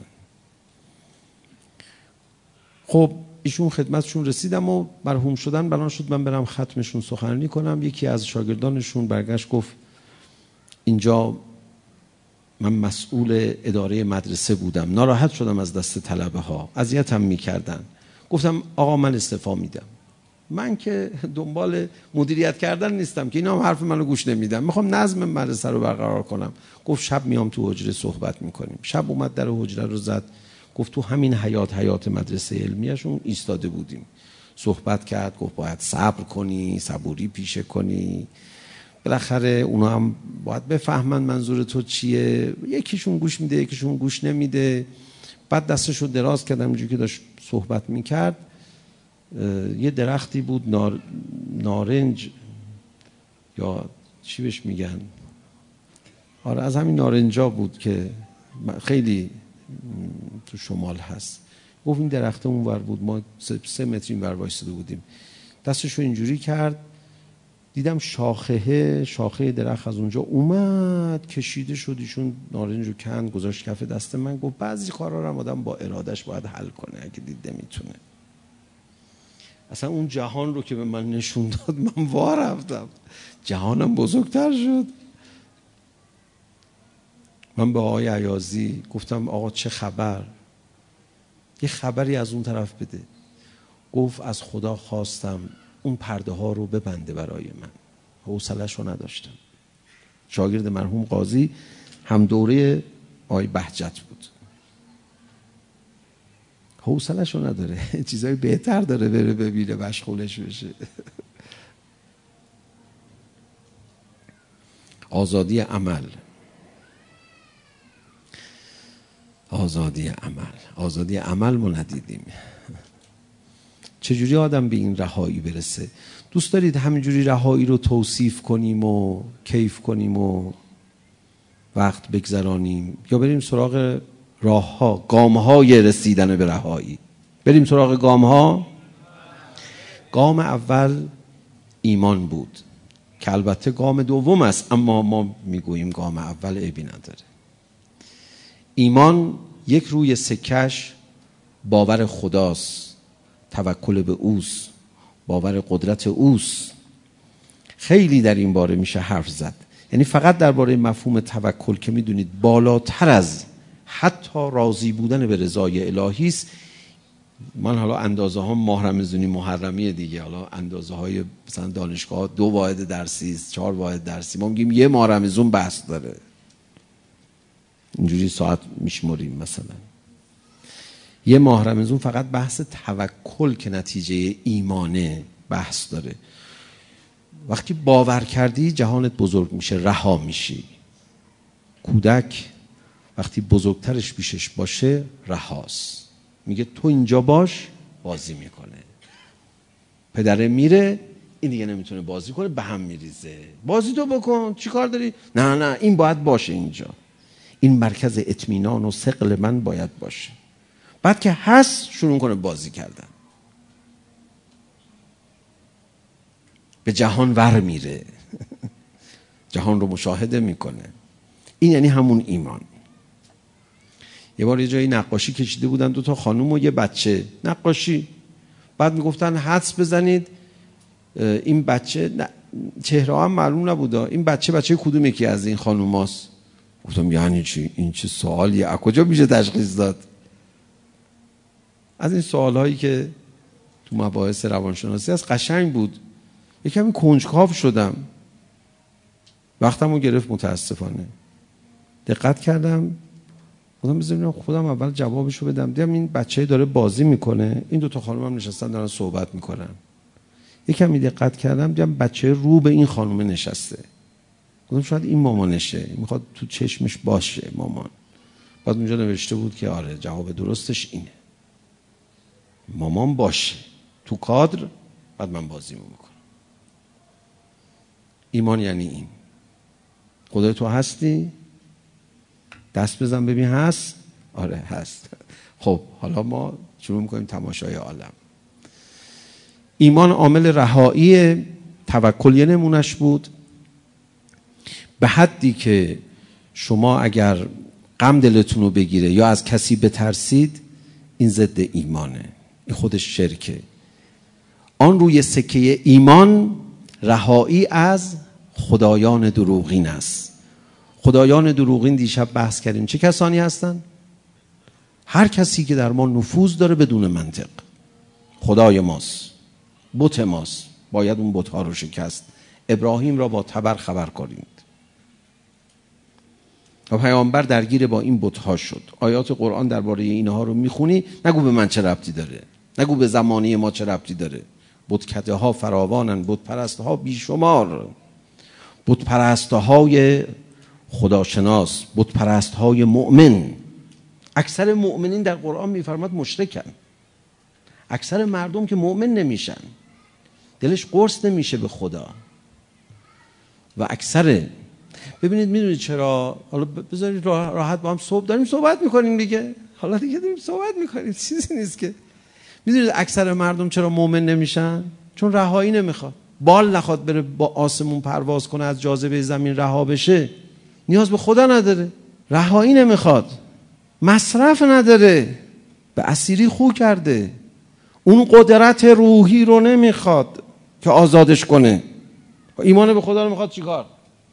خب ایشون خدمتشون رسیدم و مرحوم شدن، بنا شد من برم ختمشون سخنرانی کنم. یکی از شاگردانشون برگشت گفت اینجا من مسئول اداره مدرسه بودم، ناراحت شدم از دست طلبه ها، اذیتم میکردن. گفتم آقا من استعفا میدم. من که دنبال مدیریت کردن نیستم که، اینا هم حرف منو گوش نمیدم، میخوام نظم مدرسه رو برقرار کنم. گفت شب میام تو حجره صحبت میکنیم. شب اومد در حجره رو زد، گفت تو همین حیات مدرسه علمیشون ایستاده بودیم، صحبت کرد. گفت باید صبر کنی، صبوری پیشه کنی، بالاخره اونا هم باید بفهمن منظور تو چیه. یکیشون گوش میده، یکیشون گوش نمیده. بعد دستشو دراز کردم اینجوری که داشت صحبت میکرد. یه درختی بود نارنج یا چی بهش میگن، آره از همین نارنجا بود که خیلی تو شمال هست. گفت این درخت اون ور بود، ما 3 متر این ور وایساده بودیم. دستشو اینجوری کرد، دیدم شاخه درخت از اونجا اومد کشیده شد، ایشون نارنج رو کند گذاشت کف دست من. گفت بعضی کارا رو آدم با ارادش باید حل کنه اگه دیده میتونه. اصلا اون جهان رو که به من نشون داد من وا رفتم، جهانم بزرگتر شد. من به آقای عیاضی گفتم آقا چه خبر؟ یه خبری از اون طرف بده. گفت از خدا خواستم اون پرده ها رو ببنده برای من. حوصله‌اش رو نداشتم. شاگرد مرحوم قاضی هم دوره آقای بهجت بود. حوصله‌اش رو نداره، چیزای بهتر داره بره ببینه مشغولش بشه. آزادی عمل. آزادی عمل ما ندیدیم. چجوری آدم به این رهایی برسه؟ دوست دارید همینجوری رهایی رو توصیف کنیم و کیف کنیم و وقت بگذرانیم، یا بریم سراغ راه‌ها، گام‌های رسیدن به رهایی؟ بریم سراغ گام‌ها. گام اول ایمان بود که البته گام دوم است، اما ما میگوییم گام اول عیبی نداره. ایمان یک روی سکش باور خداست، توکل به اوست، باور قدرت اوست. خیلی در این باره میشه حرف زد. یعنی فقط درباره مفهوم توکل که میدونید بالاتر از حتی راضی بودن به رضای الهی است. من حالا اندازه ها ماه رمضانی محرمیه دیگه، حالا اندازه های مثلا دانشگاه 2 واحد درسی است، 4 واحد درسی، ما میگیم 1 ماه رمضان بحث داره، اینجوری ساعت میشمریم. مثلا 1 ماه رمضان فقط بحث توکل که نتیجه ایمانه بحث داره. وقتی باور کردی جهانت بزرگ میشه، رها میشی. کودک وقتی بزرگترش پیشش باشه رهاست، میگه تو اینجا باش، بازی میکنه. پدره میره، این دیگه نمیتونه بازی کنه، به هم میریزه. بازی تو بکن، چی کار داری؟ نه این باید باشه اینجا، این مرکز اطمینان و ثقل من باید باشه. بعد که هست شروع کنه بازی کردن، به جهان ور میره جهان رو مشاهده میکنه. این یعنی همون ایمان. یه بار یه جایی نقاشی کشیده بودن 2 تا خانوم و یه بچه، نقاشی. بعد میگفتن حدس بزنید این بچه، چهره هم معلوم نبود، این بچه کدوم یکی از این خانوماست؟ گفتم یعنی چی؟ این چه سوالیه؟ از کجا میشه تشخیص داد؟ از این سوالهایی که تو مباحث روانشناسی از قشنگ بود. یه کمی کنجکاو شدم، وقتمو گرفت متاسفانه. دقت کردم، خودم بذارم خودم اول جوابشو بدم. دیدم این بچه داره بازی میکنه، این 2 تا خانم هم نشستن دارن صحبت میکنن. یکمی دقت کردم، دیدم بچه رو به این خانم نشسته. گفتم شاید این مامانشه، میخواد تو چشمش باشه مامان. بعد اونجا نوشته بود که آره جواب درستش اینه، مامان باشه تو کادر، بعد من بازیمو میکنم. ایمان یعنی این. خدای تو هستی؟ دست بزن ببین هست؟ آره هست. خب حالا ما شروع میکنیم تماشای عالم. ایمان عامل رهایی، توکل یه نمونش بود. به حدی که شما اگر غم دلتون رو بگیره یا از کسی بترسید، این ضد ایمانه، این خودش شرکه. آن روی سکه ایمان رهایی از خدایان دروغین است. خدایان دروغین دیشب بحث کردیم چه کسانی هستن؟ هر کسی که در ما نفوذ داره بدون منطق. خدای ماست، بت ماست، باید اون بت‌ها رو شکست. ابراهیم را با تبر خبر کنید. و پیامبر درگیر با این بت‌ها شد. آیات قرآن درباره اینها رو میخونی، نگو به من چه ربطی داره، نگو به زمانه ما چه ربطی داره. بتکده ها فراوانن، بت پرست ها بیشمار، بت پرست های خداشناس، بت پرست های مؤمن. اکثر مؤمنین در قرآن میفرماد مشرکن. اکثر مردم که مؤمن نمیشن، دلش قرص نمیشه به خدا. و اکثر، ببینید میدونید چرا؟ حالا بذارید راحت با هم داریم صحبت میکنیم دیگه، حالا دیگه داریم صحبت میکنیم، چیزی نیست که. میدونید اکثر مردم چرا مؤمن نمیشن؟ چون رهایی نمیخواد. بال نخواد بره با آسمون پرواز کنه، از جاذبه زمین رها بشه، نیاز به خدا نداره. رهایی نمیخواد، مصرف نداره، به اسیری خو کرده. اون قدرت روحی رو نمیخواد که آزادش کنه. ایمان به خدا رو میخواد چیکار؟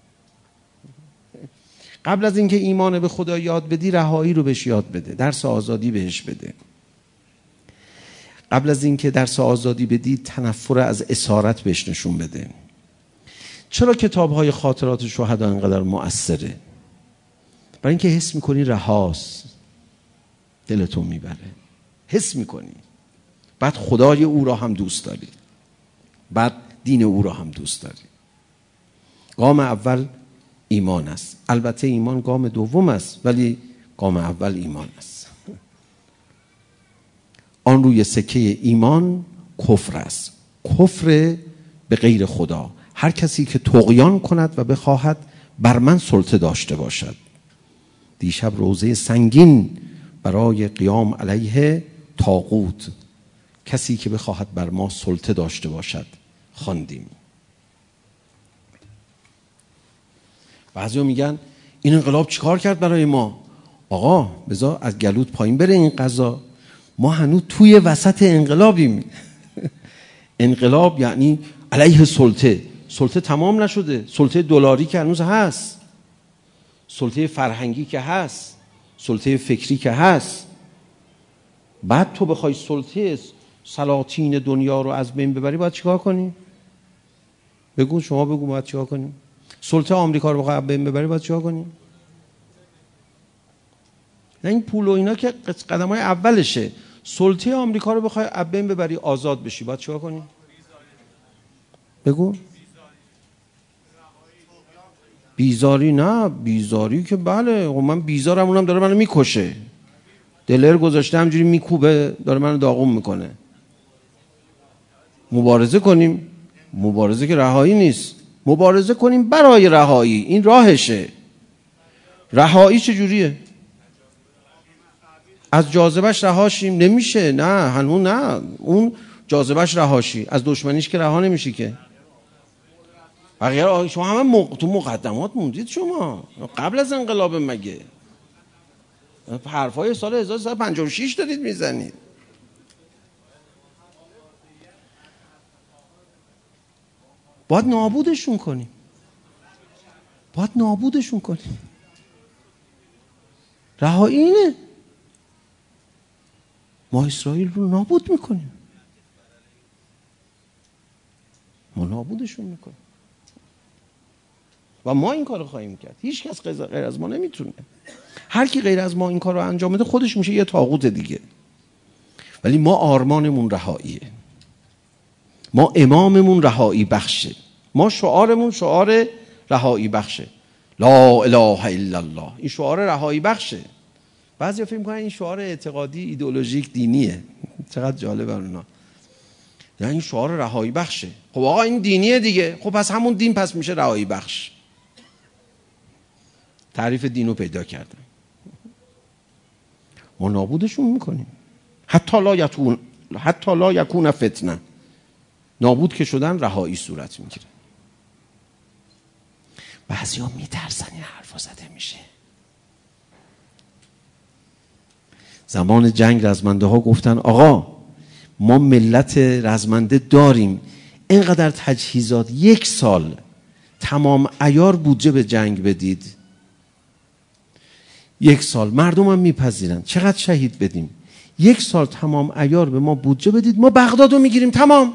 قبل از اینکه ایمان به خدا یاد بدی، رهایی رو بهش یاد بده، درس آزادی بهش بده. قبل از اینکه درس آزادی بدی، تنفر از اسارت بهش نشون بده. چرا کتاب‌های خاطرات شهدا اینقدر مؤثره؟ برای اینکه حس میکنی رهاست، دلتون میبره، حس میکنی. بعد خدای او را هم دوست داری، بعد دین او را هم دوست داری. گام اول ایمان است. البته ایمان گام دوم است، ولی گام اول ایمان است. آن روی سکه ایمان کفر است. کفر به غیر خدا. هر کسی که طغیان کند و بخواهد بر من سلطه داشته باشد. دیشب روزه سنگین برای قیام علیه طاغوت، کسی که بخواهد بر ما سلطه داشته باشد، خواندیم. بعضیا میگن این انقلاب چیکار کرد برای ما؟ آقا بذار از گلوت پایین بره این قضا. ما هنوز توی وسط انقلابیم. انقلاب یعنی علیه سلطه. سلطه تمام نشده. سلطه دلاری که هنوز هست، سلطه فرهنگی که هست، سلطه فکری که هست. بعد تو بخوای سلطه سلاطین دنیا رو از بین ببری، باید چیکار کنی؟ بگو، شما بگو باید چیکار کنی؟ سلطه آمریکا رو بخوای از بین ببری، باید چیکار کنی؟ نه این پول و اینا که قدم‌های اولشه. سلطه آمریکا رو بخوای از بین ببری، آزاد بشی، باید چیکار کنی؟ بگو. بیزاری؟ نه بیزاری که بله، من بیزارم، اونم داره منو میکشه، دلر گذاشته همجوری میکوبه، داره منو داغون میکنه. مبارزه کنیم. مبارزه که رهایی نیست. مبارزه کنیم برای رهایی، این راهشه. رهایی چجوریه؟ از جاذبهش رهاشیم؟ نمیشه. نه هنوز نه. اون جاذبهش رهاشی، از دشمنیش که رها نمیشی که. بقیه شما همه تو مقدمات موندید. شما قبل از انقلاب مگه حرفای سال 1356 دارید میزنید؟ باید نابودشون کنیم. باید نابودشون کنیم. رهایی اینه. ما اسرائیل رو نابود میکنیم. ما نابودشون میکنیم. و ما این کارو خواهیم کرد. هیچ کس غیر از ما نمیتونه. هر کی غیر از ما این کارو انجام بده، خودش میشه یه طاغوت دیگه. ولی ما آرمانمون رهاییه. ما اماممون رهایی بخشه. ما شعارمون شعار رهایی بخشه. لا اله الا الله. این شعار رهایی بخشه. بعضیا فکر می‌کنن این شعار اعتقادی، ایدئولوژیک، دینیه. چقدر جالبه اونا. یعنی این شعار رهایی بخشه. خب آقا این دینیه دیگه. خب پس همون دین پس میشه رهایی بخش. تعریف دینو پیدا کردن. ما نابودشون میکنیم. حتی لا یکون فتنه. نابود که شدن رهایی صورت میگیره. بعضیا میترسن این حرفا زده میشه. زمان جنگ رزمنده ها گفتن آقا ما ملت رزمنده داریم، اینقدر تجهیزات، 1 سال تمام عیار بودجه به جنگ بدید. 1 سال مردم هم میپذیرن. چقدر شهید بدیم؟ 1 سال تمام عیار به ما بودجه بدید، ما بغداد رو میگیریم. تمام.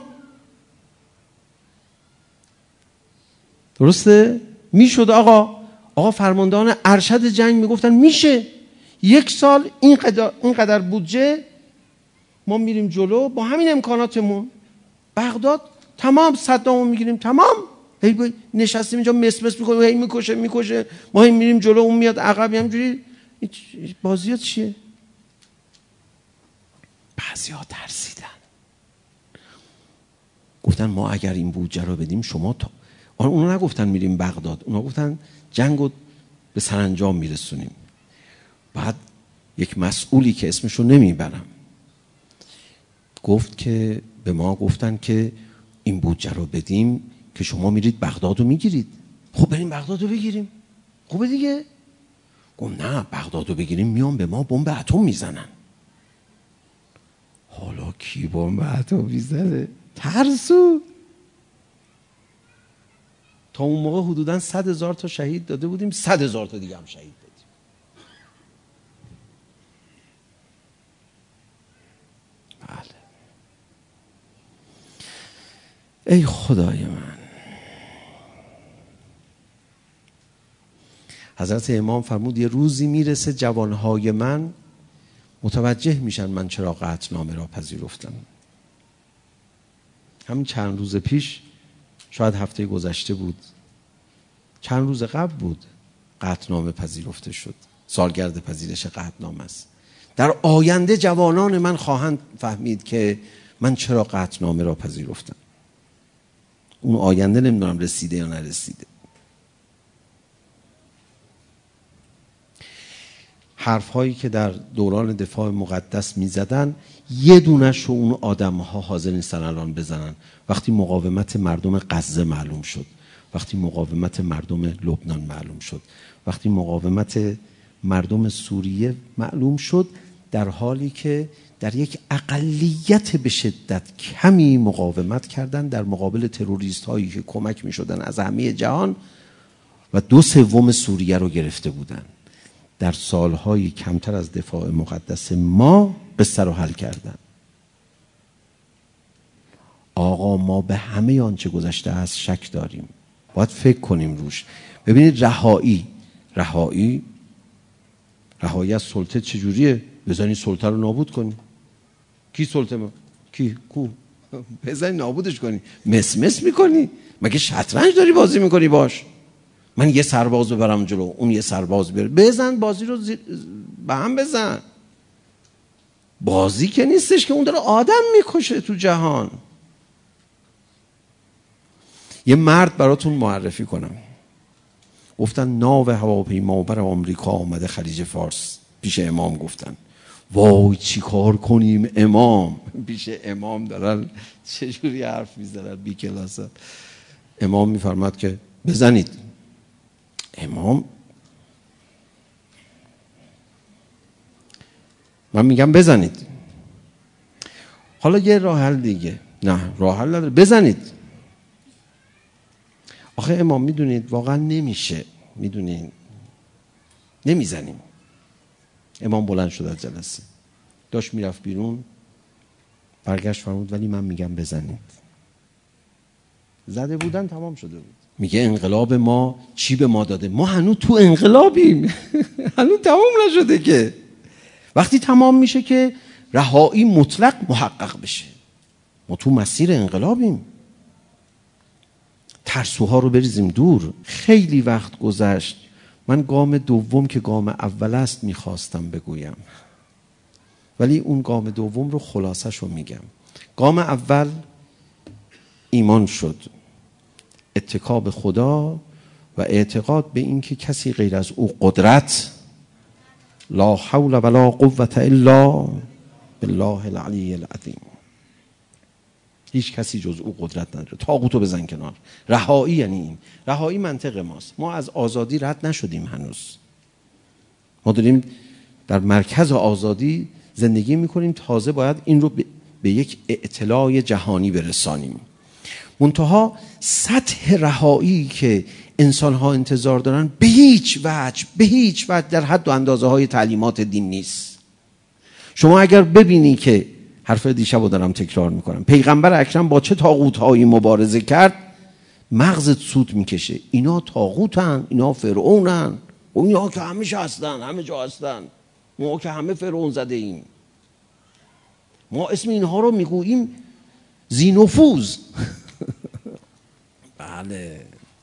درسته؟ میشد آقا فرماندهان ارشد جنگ میگفتن میشه. 1 سال اینقدر بودجه، ما میریم جلو با همین امکاناتمون. بغداد تمام. صدامو میگیریم. تمام. هی نشستیم اینجا مس میکنیم، هی میکشه، ما هی میریم جلو، اون میاد عقب. همینجوری بازیات چیه؟ بعضیا ترسیدن. گفتن ما اگر این بودجه رو بدیم شما اونا نگفتن میریم بغداد، اونا گفتن جنگو به سرانجام میرسونیم. بعد یک مسئولی که اسمشو نمیبرم گفت که به ما گفتن که این بودجه رو بدیم که شما میرید بغداد رو میگیرید. خب بریم بغداد رو بگیریم. خوبه دیگه. گفت نه بغداد رو بگیریم میان به ما بمب اتم میزنن. حالا کی بمب اتم میزنه؟ ترسو. تا اون موقع حدوداً 100,000 تا شهید داده بودیم، 100,000 تا دیگه هم شهید دادیم. بله. ای خدای من. حضرت امام فرمود یه روزی میرسه جوانهای من متوجه میشن من چرا قطعنامه را پذیرفتم. همین چند روز پیش، شاید هفته گذشته بود، چند روز قبل بود، قطعنامه پذیرفته شد. سالگرد پذیرش قطعنامه است. در آینده جوانان من خواهند فهمید که من چرا قطعنامه را پذیرفتم. اون آینده نمیدونم رسیده یا نرسیده. حرف هایی که در دوران دفاع مقدس می زدن، یه دونش رو اون آدم ها حاضر نیستن الان بزنن. وقتی مقاومت مردم غزه معلوم شد، وقتی مقاومت مردم لبنان معلوم شد، وقتی مقاومت مردم سوریه معلوم شد، در حالی که در یک اقلیت به شدت کمی مقاومت کردن در مقابل تروریست هایی که کمک می شدن از همه جهان و 2/3 سوریه رو گرفته بودن. در سالهای کمتر از دفاع مقدس ما قصه رو حل کردن. آقا ما به همه آنچه گذشته است شک داریم، باید فکر کنیم روش. ببینید رهایی از سلطه چجوریه؟ بزنی سلطه رو نابود کنی. کی سلطه کو بزنی نابودش کنی. مس میکنی. مگه شطرنج داری بازی میکنی باش؟ من یه سرباز ببرم جلو، اون یه سرباز بره، بزن بازی رو به هم بزن. بازی که نیستش که اون داره آدم میکشه تو جهان. یه مرد براتون معرفی کنم. گفتن ناو هواپیما بر آمریکا آمده خلیج فارس. پیش امام گفتن وای چی کار کنیم امام؟ پیش امام دارن چجوری حرف میزنن بی کلاسا. امام میفرماد که بزنید. امام من میگم بزنید. حالا یه راه حل دیگه. نه راه حل نداره، بزنید. آخه امام میدونید واقعا نمیشه، میدونید نمیزنیم. امام بلند شد از جلسه، داشت میرفت بیرون، برگشت فرمود ولی من میگم بزنید. زده بودن تمام شده بود. میگه انقلاب ما چی به ما داده؟ ما هنوز تو انقلابیم. هنوز تمام نشده که. وقتی تمام میشه که رهایی مطلق محقق بشه. ما تو مسیر انقلابیم. ترسوها رو بریزیم دور. خیلی وقت گذشت من گام دوم که گام اول است میخواستم بگویم، ولی اون گام دوم رو خلاصش رو میگم. گام اول ایمان شد، اتکا به خدا و اعتقاد به این که کسی غیر از او قدرت، لا حول ولا قوة الا بالله العلی العظیم، هیچ کسی جز او قدرت نداره. طاغوتو بزن کنار. رهایی یعنی این. رهایی منطق ماست. ما از آزادی رد نشدیم هنوز. ما داریم در مرکز آزادی زندگی میکنیم. تازه باید این رو به یک اطلاع جهانی برسانیم. منتها سطح رهایی که انسان‌ها انتظار دارن به هیچ وجه در حد و اندازه های تعلیمات دین نیست. شما اگر ببینی که حرف دیشب رو دارم تکرار میکنم، پیغمبر اکرم با چه طاغوت‌هایی مبارزه کرد، مغزت سوت میکشه. اینا طاغوتن، اینا فرعونن، اینا که همه هستن، همه جا هستن، ما که همه فرعون زده ایم. ما اسم اینها رو میگوییم ذی‌نفوذ. بله،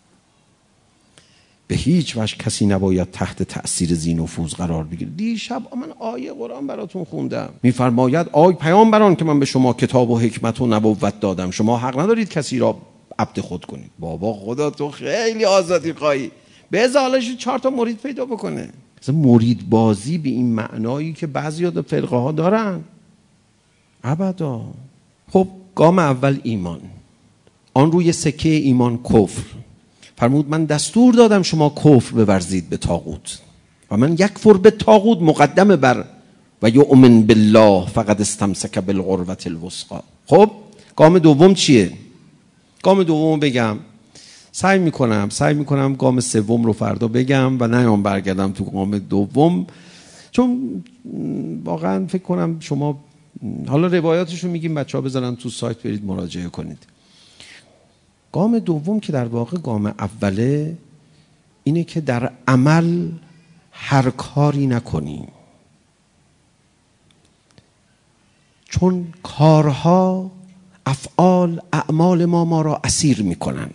به هیچ وجه کسی نباید تحت تأثیر ذی‌نفوذ قرار بگیره. دیشب من آیه قرآن براتون خوندم، میفرماید آی پیامبران که من به شما کتاب و حکمت و نبوت دادم، شما حق ندارید کسی را عبد خود کنید. بابا خدا تو خیلی آزادی خواهی، بذار حالش 4 تا مرید پیدا بکنه. مثلا مرید بازی به این معنایی که بعضی ها فرقه ها دارن، ابدا. خب گام اول ایمان، آن روی سکه ایمان کفر. فرمود من دستور دادم شما کفر بورزید به طاغوت و من یکفر به طاغوت مقدم بر و یؤمن بالله فقد استمسک بالعروة الوثقی. خب گام دوم چیه؟ گام دوم بگم، سعی میکنم گام سوم رو فردا بگم و نیام برگردم تو گام دوم، چون واقعا فکر کنم شما حالا روایاتشو میگیم، بچه‌ها بذارن تو سایت برید مراجعه کنید. گام دوم که در واقع گام اوله، اینه که در عمل هر کاری نکنیم، چون کارها اعمال ما را اسیر میکنن.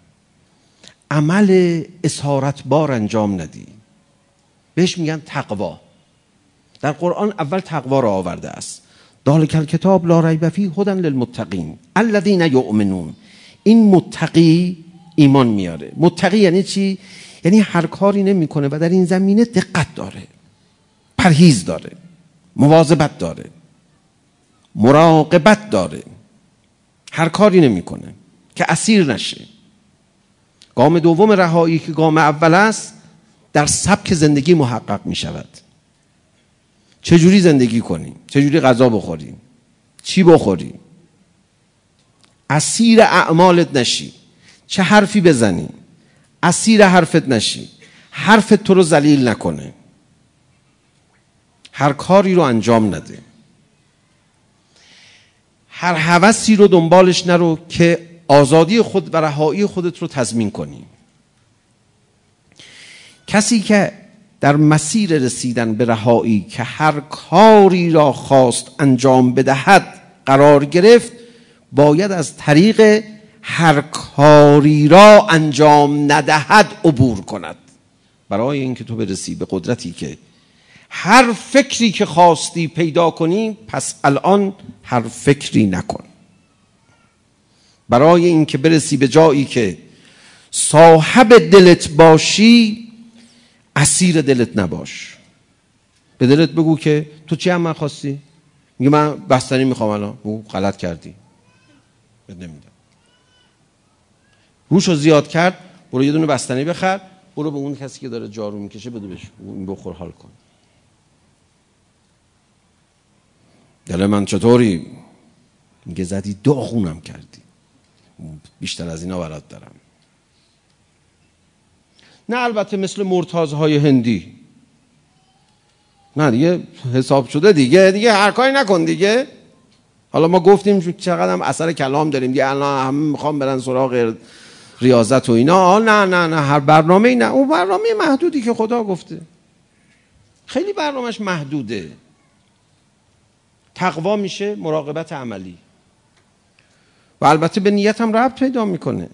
عمل اسارت بار انجام ندی، بهش میگن تقوا. در قرآن اول تقوا را آورده است. ذالک الکتاب لا ریب فیه هدی للمتقین الذین یؤمنون. این متقی ایمان میاره. متقی یعنی چی؟ یعنی هر کاری نمیکنه و در این زمینه دقت داره، پرهیز داره، مواظبت داره، مراقبت داره، هر کاری نمیکنه که اسیر نشه. گام دوم رهایی که گام اول است، در سبک زندگی محقق میشود. چجوری زندگی کنی، چجوری غذا بخوری، چی بخوری، اسیر اعمالت نشی، چه حرفی بزنی اسیر حرفت نشی، حرفت تو رو ذلیل نکنه، هر کاری رو انجام نده، هر هوسی رو دنبالش نرو که آزادی خود و رهایی خودت رو تضمین کنی. کسی که در مسیر رسیدن به رهایی که هر کاری را خواست انجام بدهد قرار گرفت، باید از طریق هر کاری را انجام ندهد عبور کند. برای اینکه تو برسی به قدرتی که هر فکری که خواستی پیدا کنی، پس الان هر فکری نکن. برای اینکه برسی به جایی که صاحب دلت باشی، اسیر دلت نباش. به دلت بگو که تو چی هم من خواستی؟ میگه من بستنی میخوام الان. غلط کردی، بد نمیدم. روشو زیاد کرد، برو یه دونه بستنی بخر، برو به اون کسی که داره جارو میکشه بده بهش، این بخور حال کن. دل من چطوری؟ میگه زدی داغونم کردی، بیشتر از اینا برات دارم. نه البته مثل مرتازهای هندی، نه دیگه حساب شده دیگه هر کاری نکن دیگه. حالا ما گفتیم چقدر هم اثر کلام داریم دیگه، الان همه میخوام برن سراغ ریاضت و اینا. نه هر برنامه‌ای نه، اون برنامه محدودی که خدا گفته، خیلی برنامهش محدوده. تقوا میشه مراقبت عملی و البته به نیت هم ربط پیدا میکنه.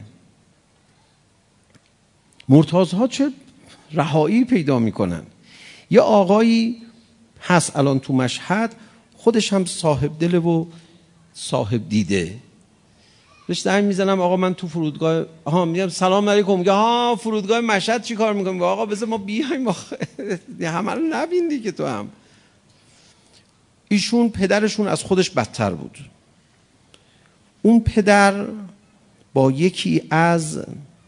مرتازها چه رهایی پیدا میکنن. یه آقایی هست الان تو مشهد، خودش هم صاحب دل و صاحب دیده. بهش زنگ میزنم آقا من تو فرودگاه، میگم سلام علیکم، میگه فرودگاه مشهد چی کار میکنم؟ آقا بذار ما بیایم، همه رو نبین دیگه تو هم. ایشون پدرشون از خودش بدتر بود. اون پدر با یکی از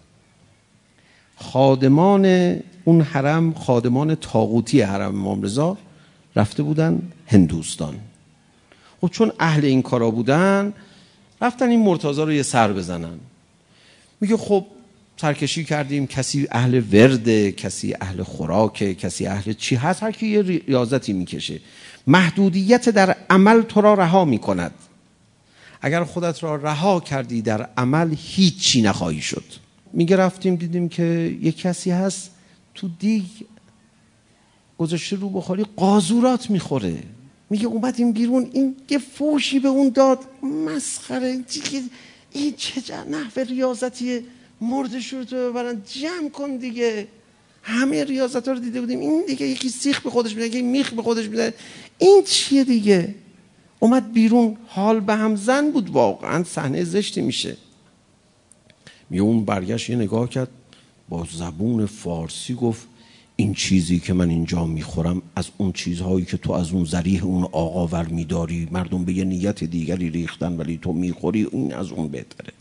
خادمان اون حرم، خادمان طاغوتی حرم امام رضا، رفته بودن هندوستان. خب چون اهل این کارا بودن، رفتن این مرتضی رو یه سر بزنن. میگه خب سرکشی کردیم، کسی اهل ورده، کسی اهل خوراکه، کسی اهل چی هست، هر کی یه ریاضتی میکشه. محدودیت در عمل تو را رها میکند. اگر خودت را رها کردی در عمل، هیچی نخواهی شد. میگه رفتیم دیدیم که یک کسی هست تو دیگ گذاشته رو بخاری قاذورات میخوره. میگه اومدیم بیرون، این یه فوشی به اون داد، مسخره، این چه نحو ریاضتیه، مردش رو تو ببرن جمع کن دیگه. همه ریاضت ها رو دیده بودیم، این دیگه یکی سیخ به خودش میده، یکی میخ به خودش میده، این چیه دیگه؟ اومد بیرون، حال به هم زن بود، واقعا صحنه زشتی میشه. میگه اون برگشت یه نگاه کرد، با زبون فارسی گفت این چیزی که من اینجا میخورم از اون چیزهایی که تو از اون ذریح اون آقا ور میداری، مردم به یه نیت دیگری ریختن ولی تو میخوری، این از اون بهتره.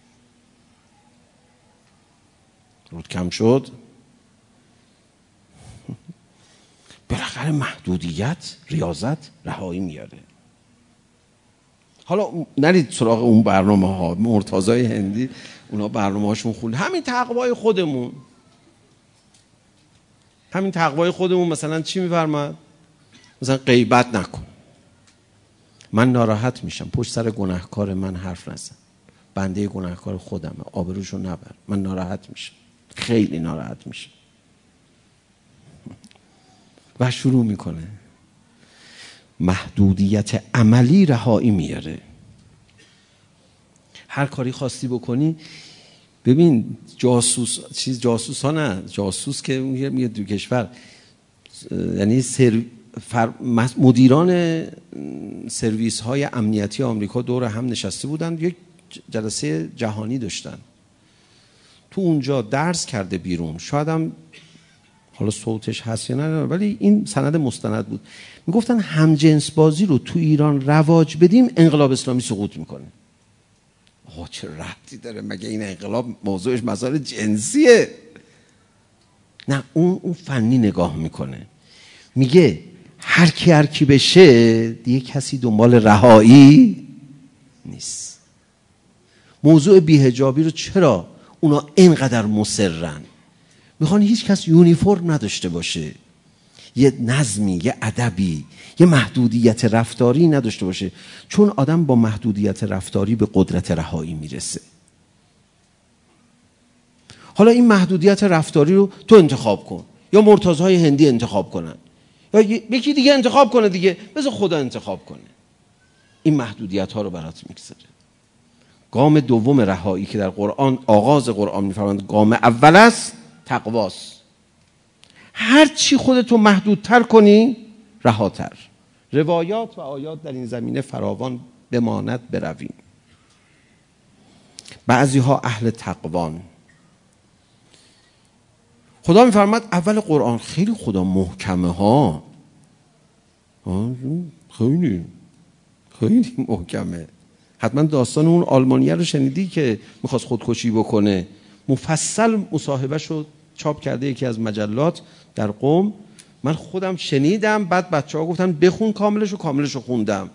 رود کم شد. بالاخره محدودیت ریاضت رهایی میاره. حالا نرید سراغ اون برنامه ها، مرتضای هندی اونا برنامه هاشون خون. همین تقوای خودمون، همین تقوای خودمون مثلا چی میفرماد؟ مثلا غیبت نکن. من ناراحت میشم، پشت سر گناهکار من حرف نزن، بنده گناهکار خودمه، آبروشو نبر. من ناراحت میشم، خیلی ناراحت میشم. و شروع میکنه محدودیت عملی رهایی میاره. هر کاری خواستی بکنی، ببین جاسوس ها نه، جاسوس که میگه دو کشور، یعنی مدیران سرویس های امنیتی آمریکا دور هم نشسته بودن، یک جلسه جهانی داشتن. تو اونجا درس کرده بیرون، شاید هم حالا صوتش هست یا نه، ولی این سند مستند بود. میگفتن همجنس بازی رو تو ایران رواج بدیم، انقلاب اسلامی سقوط میکنه. آقا چه ربطی داره؟ مگه این انقلاب موضوعش مسائل جنسیه؟ نه، اون فنی نگاه میکنه. میگه هر کی بشه دیگه کسی دنبال رهایی نیست. موضوع بی‌حجابی رو چرا اونا اینقدر مصرن؟ میخوان هیچ کس یونیفرم نداشته باشه، یه نظمی، یه ادبی، یه محدودیت رفتاری نداشته باشه، چون آدم با محدودیت رفتاری به قدرت رهایی میرسه. حالا این محدودیت رفتاری رو تو انتخاب کن، یا مرتضای هندی انتخاب کنن، یا یکی دیگه انتخاب کنه دیگه، بذار خدا انتخاب کنه. این محدودیت ها رو برات میگذاره. گام دوم رهایی که در قرآن، آغاز قرآن میفرماند گام اول است، تقواست. هر چی خودتو محدودتر کنی رهاتر. روایات و آیات در این زمینه فراوان بماند برویم. بعضی ها اهل تقوان. خدا میفرماد اول قرآن خیلی خدا محکمه ها، خیلی محکمه. حتما داستان اون آلمانیه رو شنیدی که میخواست خودکشی بکنه، مفصل مصاحبه شد چاپ کرده یکی از مجلات در قم. من خودم شنیدم، بعد بچه ها گفتن بخون کاملش رو خوندم،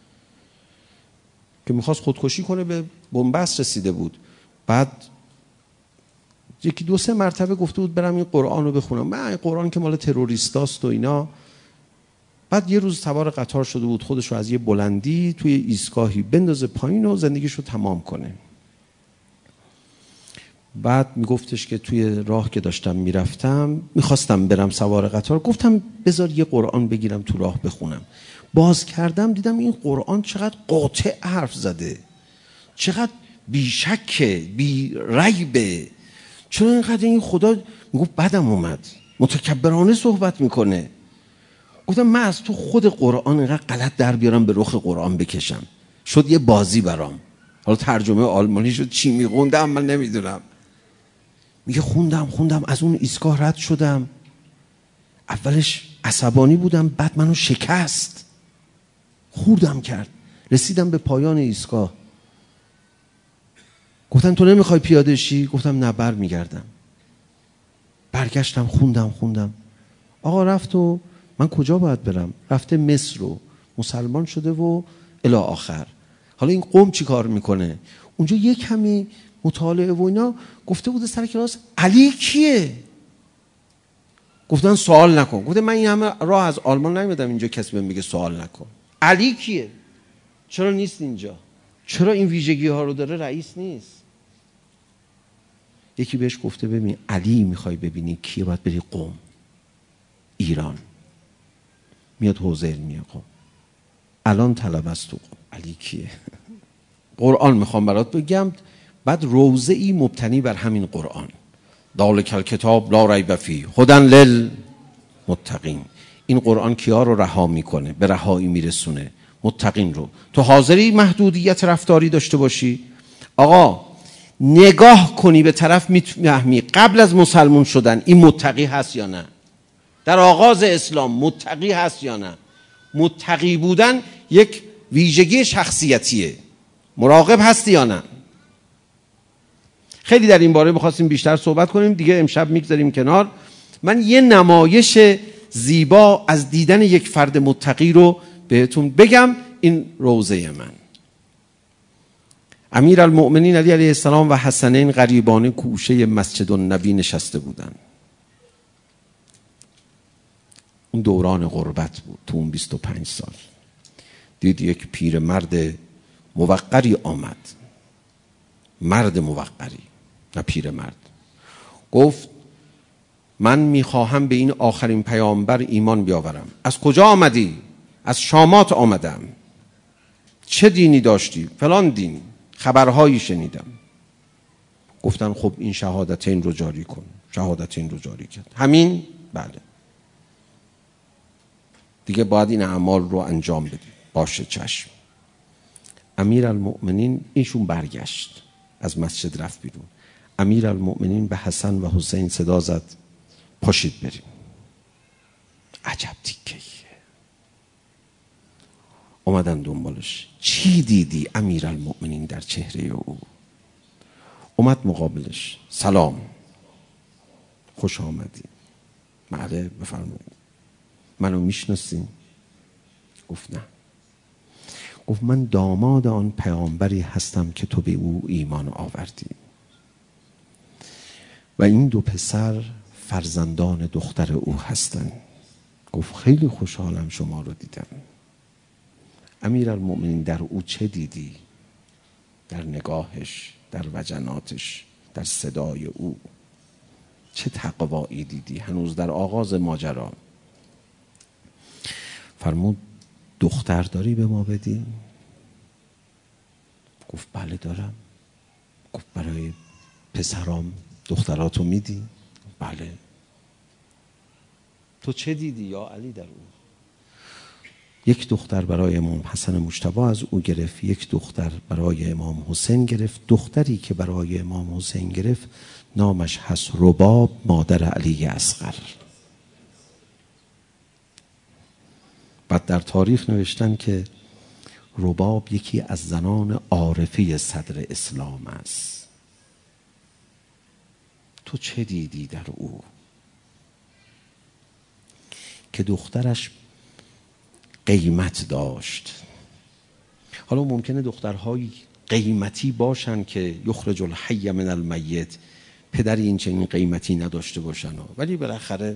که میخواست خودکشی کنه، به بنبست رسیده بود. بعد یکی 2-3 مرتبه گفته بود برم این قرآن رو بخونم، من این قرآن که مال تروریستاست و اینا. بعد یه روز سوار قطار شده بود، خودش رو از یه بلندی توی ایستگاهی بندازه پایین و زندگیش رو تمام کنه. بعد میگفتش که توی راه که داشتم میرفتم میخواستم برم سوار قطار، گفتم بذار یه قرآن بگیرم تو راه بخونم. باز کردم دیدم این قرآن چقدر قاطع حرف زده، چقدر بیشکه، بی ریبه. چرا اینقدر این خدا میگفت بدم اومد، متکبرانه صحبت میکنه. گفتم من از تو خود قرآن اینقدر غلط در بیارم به رخ قرآن بکشم، شد یه بازی برام. حالا ترجمه آلمانی شد، چی میخوندم من نمیدونم. میگه خوندم از اون ایستگاه رد شدم، اولش عصبانی بودم، بعد منو شکست، خوردم کرد، رسیدم به پایان ایستگاه. گفتن تو نمیخوای پیاده شی؟ گفتم نه بر میگردم. برگشتم خوندم. آقا رفت و من کجا باید برم؟ رفته مصر رو مسلمان شده و الی آخر. حالا این قوم چی کار میکنه؟ اونجا یک کمی مطالعه و اینا گفته بوده سر کلاس علی کیه؟ گفتن سوال نکن. گفته من این همه راه از آلمان نیومدم اینجا کسی بهم میگه سوال نکن. علی کیه؟ چرا نیست اینجا؟ چرا این ویژگی ها رو داره رئیس نیست؟ یکی بهش گفته ببین علی میخوای ببینی کیه باید بری قم، ایران. میاد حوزه علمیه قم، الان طلب است تو قم. علی کیه؟ قرآن میخوام برات بگم. بعد روضه‌ای مبتنی بر همین قرآن، ذالک الکتاب لا ریب فیه هدی للمتقین. این قرآن کیا رو رها میکنه؟ به رهایی میرسونه، متقین رو. تو حاضری محدودیت رفتاری داشته باشی؟ آقا نگاه کنی به طرف میفهمی قبل از مسلمان شدن این متقی هست یا نه؟ در آغاز اسلام متقی هست یا نه؟ متقی بودن یک ویژگی شخصیتیه. مراقب هستی یا نه؟ خیلی در این باره می‌خواستیم بیشتر صحبت کنیم، دیگه امشب میگذاریم کنار. من یه نمایش زیبا از دیدن یک فرد متقی رو بهتون بگم. این روضه من. امیرالمؤمنین علی علیه السلام و حسنین غریبانه کوشه مسجد النبی نشسته بودن. اون دوران غربت بود. تو اون 25 سال دید یک پیرمرد موقری آمد. مرد موقری، نه پیرمرد. گفت من میخواهم به این آخرین پیامبر ایمان بیاورم. از کجا آمدی؟ از شامات آمدم. چه دینی داشتی؟ فلان دین. خبرهایی شنیدم. گفتن خب این شهادتین رو جاری کن. شهادتین رو جاری کرد. همین؟ بله. دیگه باید این اعمال رو انجام بدی. باشه چشم. امیرالمؤمنین ایشون برگشت، از مسجد رفت بیرون. امیرالمؤمنین به حسن و حسین صدا زد پاشید بریم. عجب تیکه‌ایه. اومدن دنبالش. چی دیدی امیرالمؤمنین در چهره او؟ اومد مقابلش. سلام، خوش آمدی. بله بفرمایید. منو میشناسین؟ گفت نه. گفت من داماد آن پیامبری هستم که تو به او ایمان آوردی و این دو پسر فرزندان دختر او هستن. گفت خیلی خوشحالم شما رو دیدم. امیرالمؤمنین در او چه دیدی؟ در نگاهش، در وجناتش، در صدای او چه تقوایی دیدی؟ هنوز در آغاز ماجرا فرمود دختر داری به ما بدی؟ گفت بله دارم. گفت برای پسرام دختراتو میدی؟ بله. تو چه دیدی یا علی در او؟ یک دختر برای امام حسن مجتبی از او گرفت، یک دختر برای امام حسین گرفت. دختری که برای امام حسین گرفت نامش هست رباب، مادر علی اصغر. بعد در تاریخ نوشتن که رباب یکی از زنان عارفه صدر اسلام است. تو چه دیدی در او که دخترش قیمت داشت؟ حالا ممکنه دخترهای قیمتی باشن که یخرج الحی من المیت، پدری این چنین قیمتی نداشته باشن، ولی بالاخره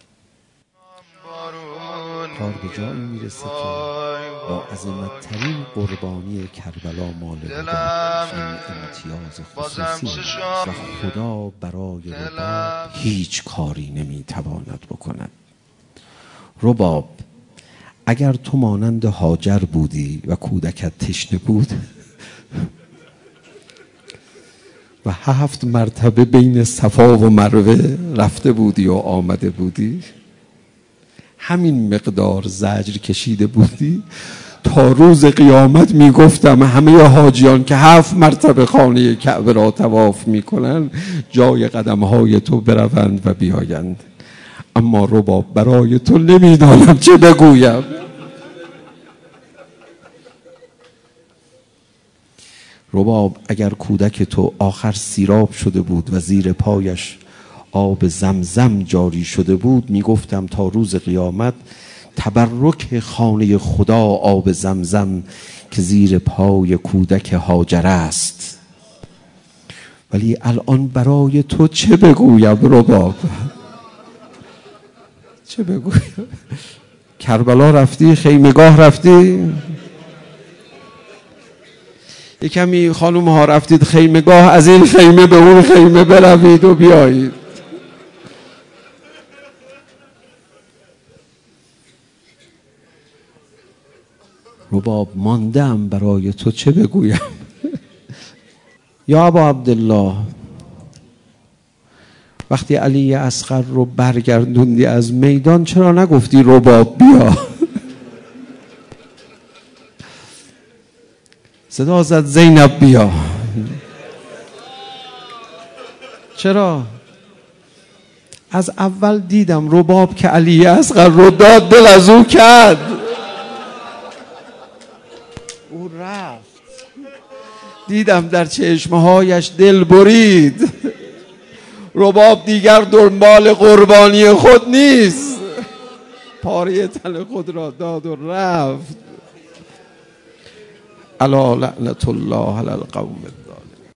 کار به جایی میرسه که با عظمت ترین قربانی کربلا مال خدا امتیاز خصوصی و خدا برای رباب هیچ کاری نمیتواند بکند. رباب اگر تو مانند هاجر بودی و کودکت تشنه بود و 7 مرتبه بین صفا و مروه رفته بودی و آمده بودی، همین مقدار زجر کشیده بودی، تا روز قیامت میگفتم همه حاجیان که 7 مرتبه خانه کعبه را طواف میکنن جای قدمهای تو بروند و بیایند. اما رباب برای تو نمیدانم چه بگویم. رباب اگر کودک تو آخر سیراب شده بود و زیر پایش آب زمزم جاری شده بود، میگفتم تا روز قیامت تبرک خانه خدا آب زمزم که زیر پای کودک هاجر است. ولی الان برای تو چه بگویم رباب؟ چه بگویم؟ کربلا رفتی؟ خیمگاه رفتی؟ یکمی خانوم ها رفتید خیمگاه، از این خیمه به اون خیمه بروید و بیایید. رباب ماندم برای تو چه بگویم؟ یا ابا عبدالله، وقتی علی اصغر رو برگردوندی از میدان چرا نگفتی رباب بیا؟ صدا زد زینب بیا. چرا؟ از اول دیدم رباب که علی اصغر رو داد دل از او کرد. او رفت، دیدم در چشمهایش دل برید. رباب دیگر دنبال قربانی خود نیست، پاره تن خود را داد و رفت. الا لعنت الله علی القوم.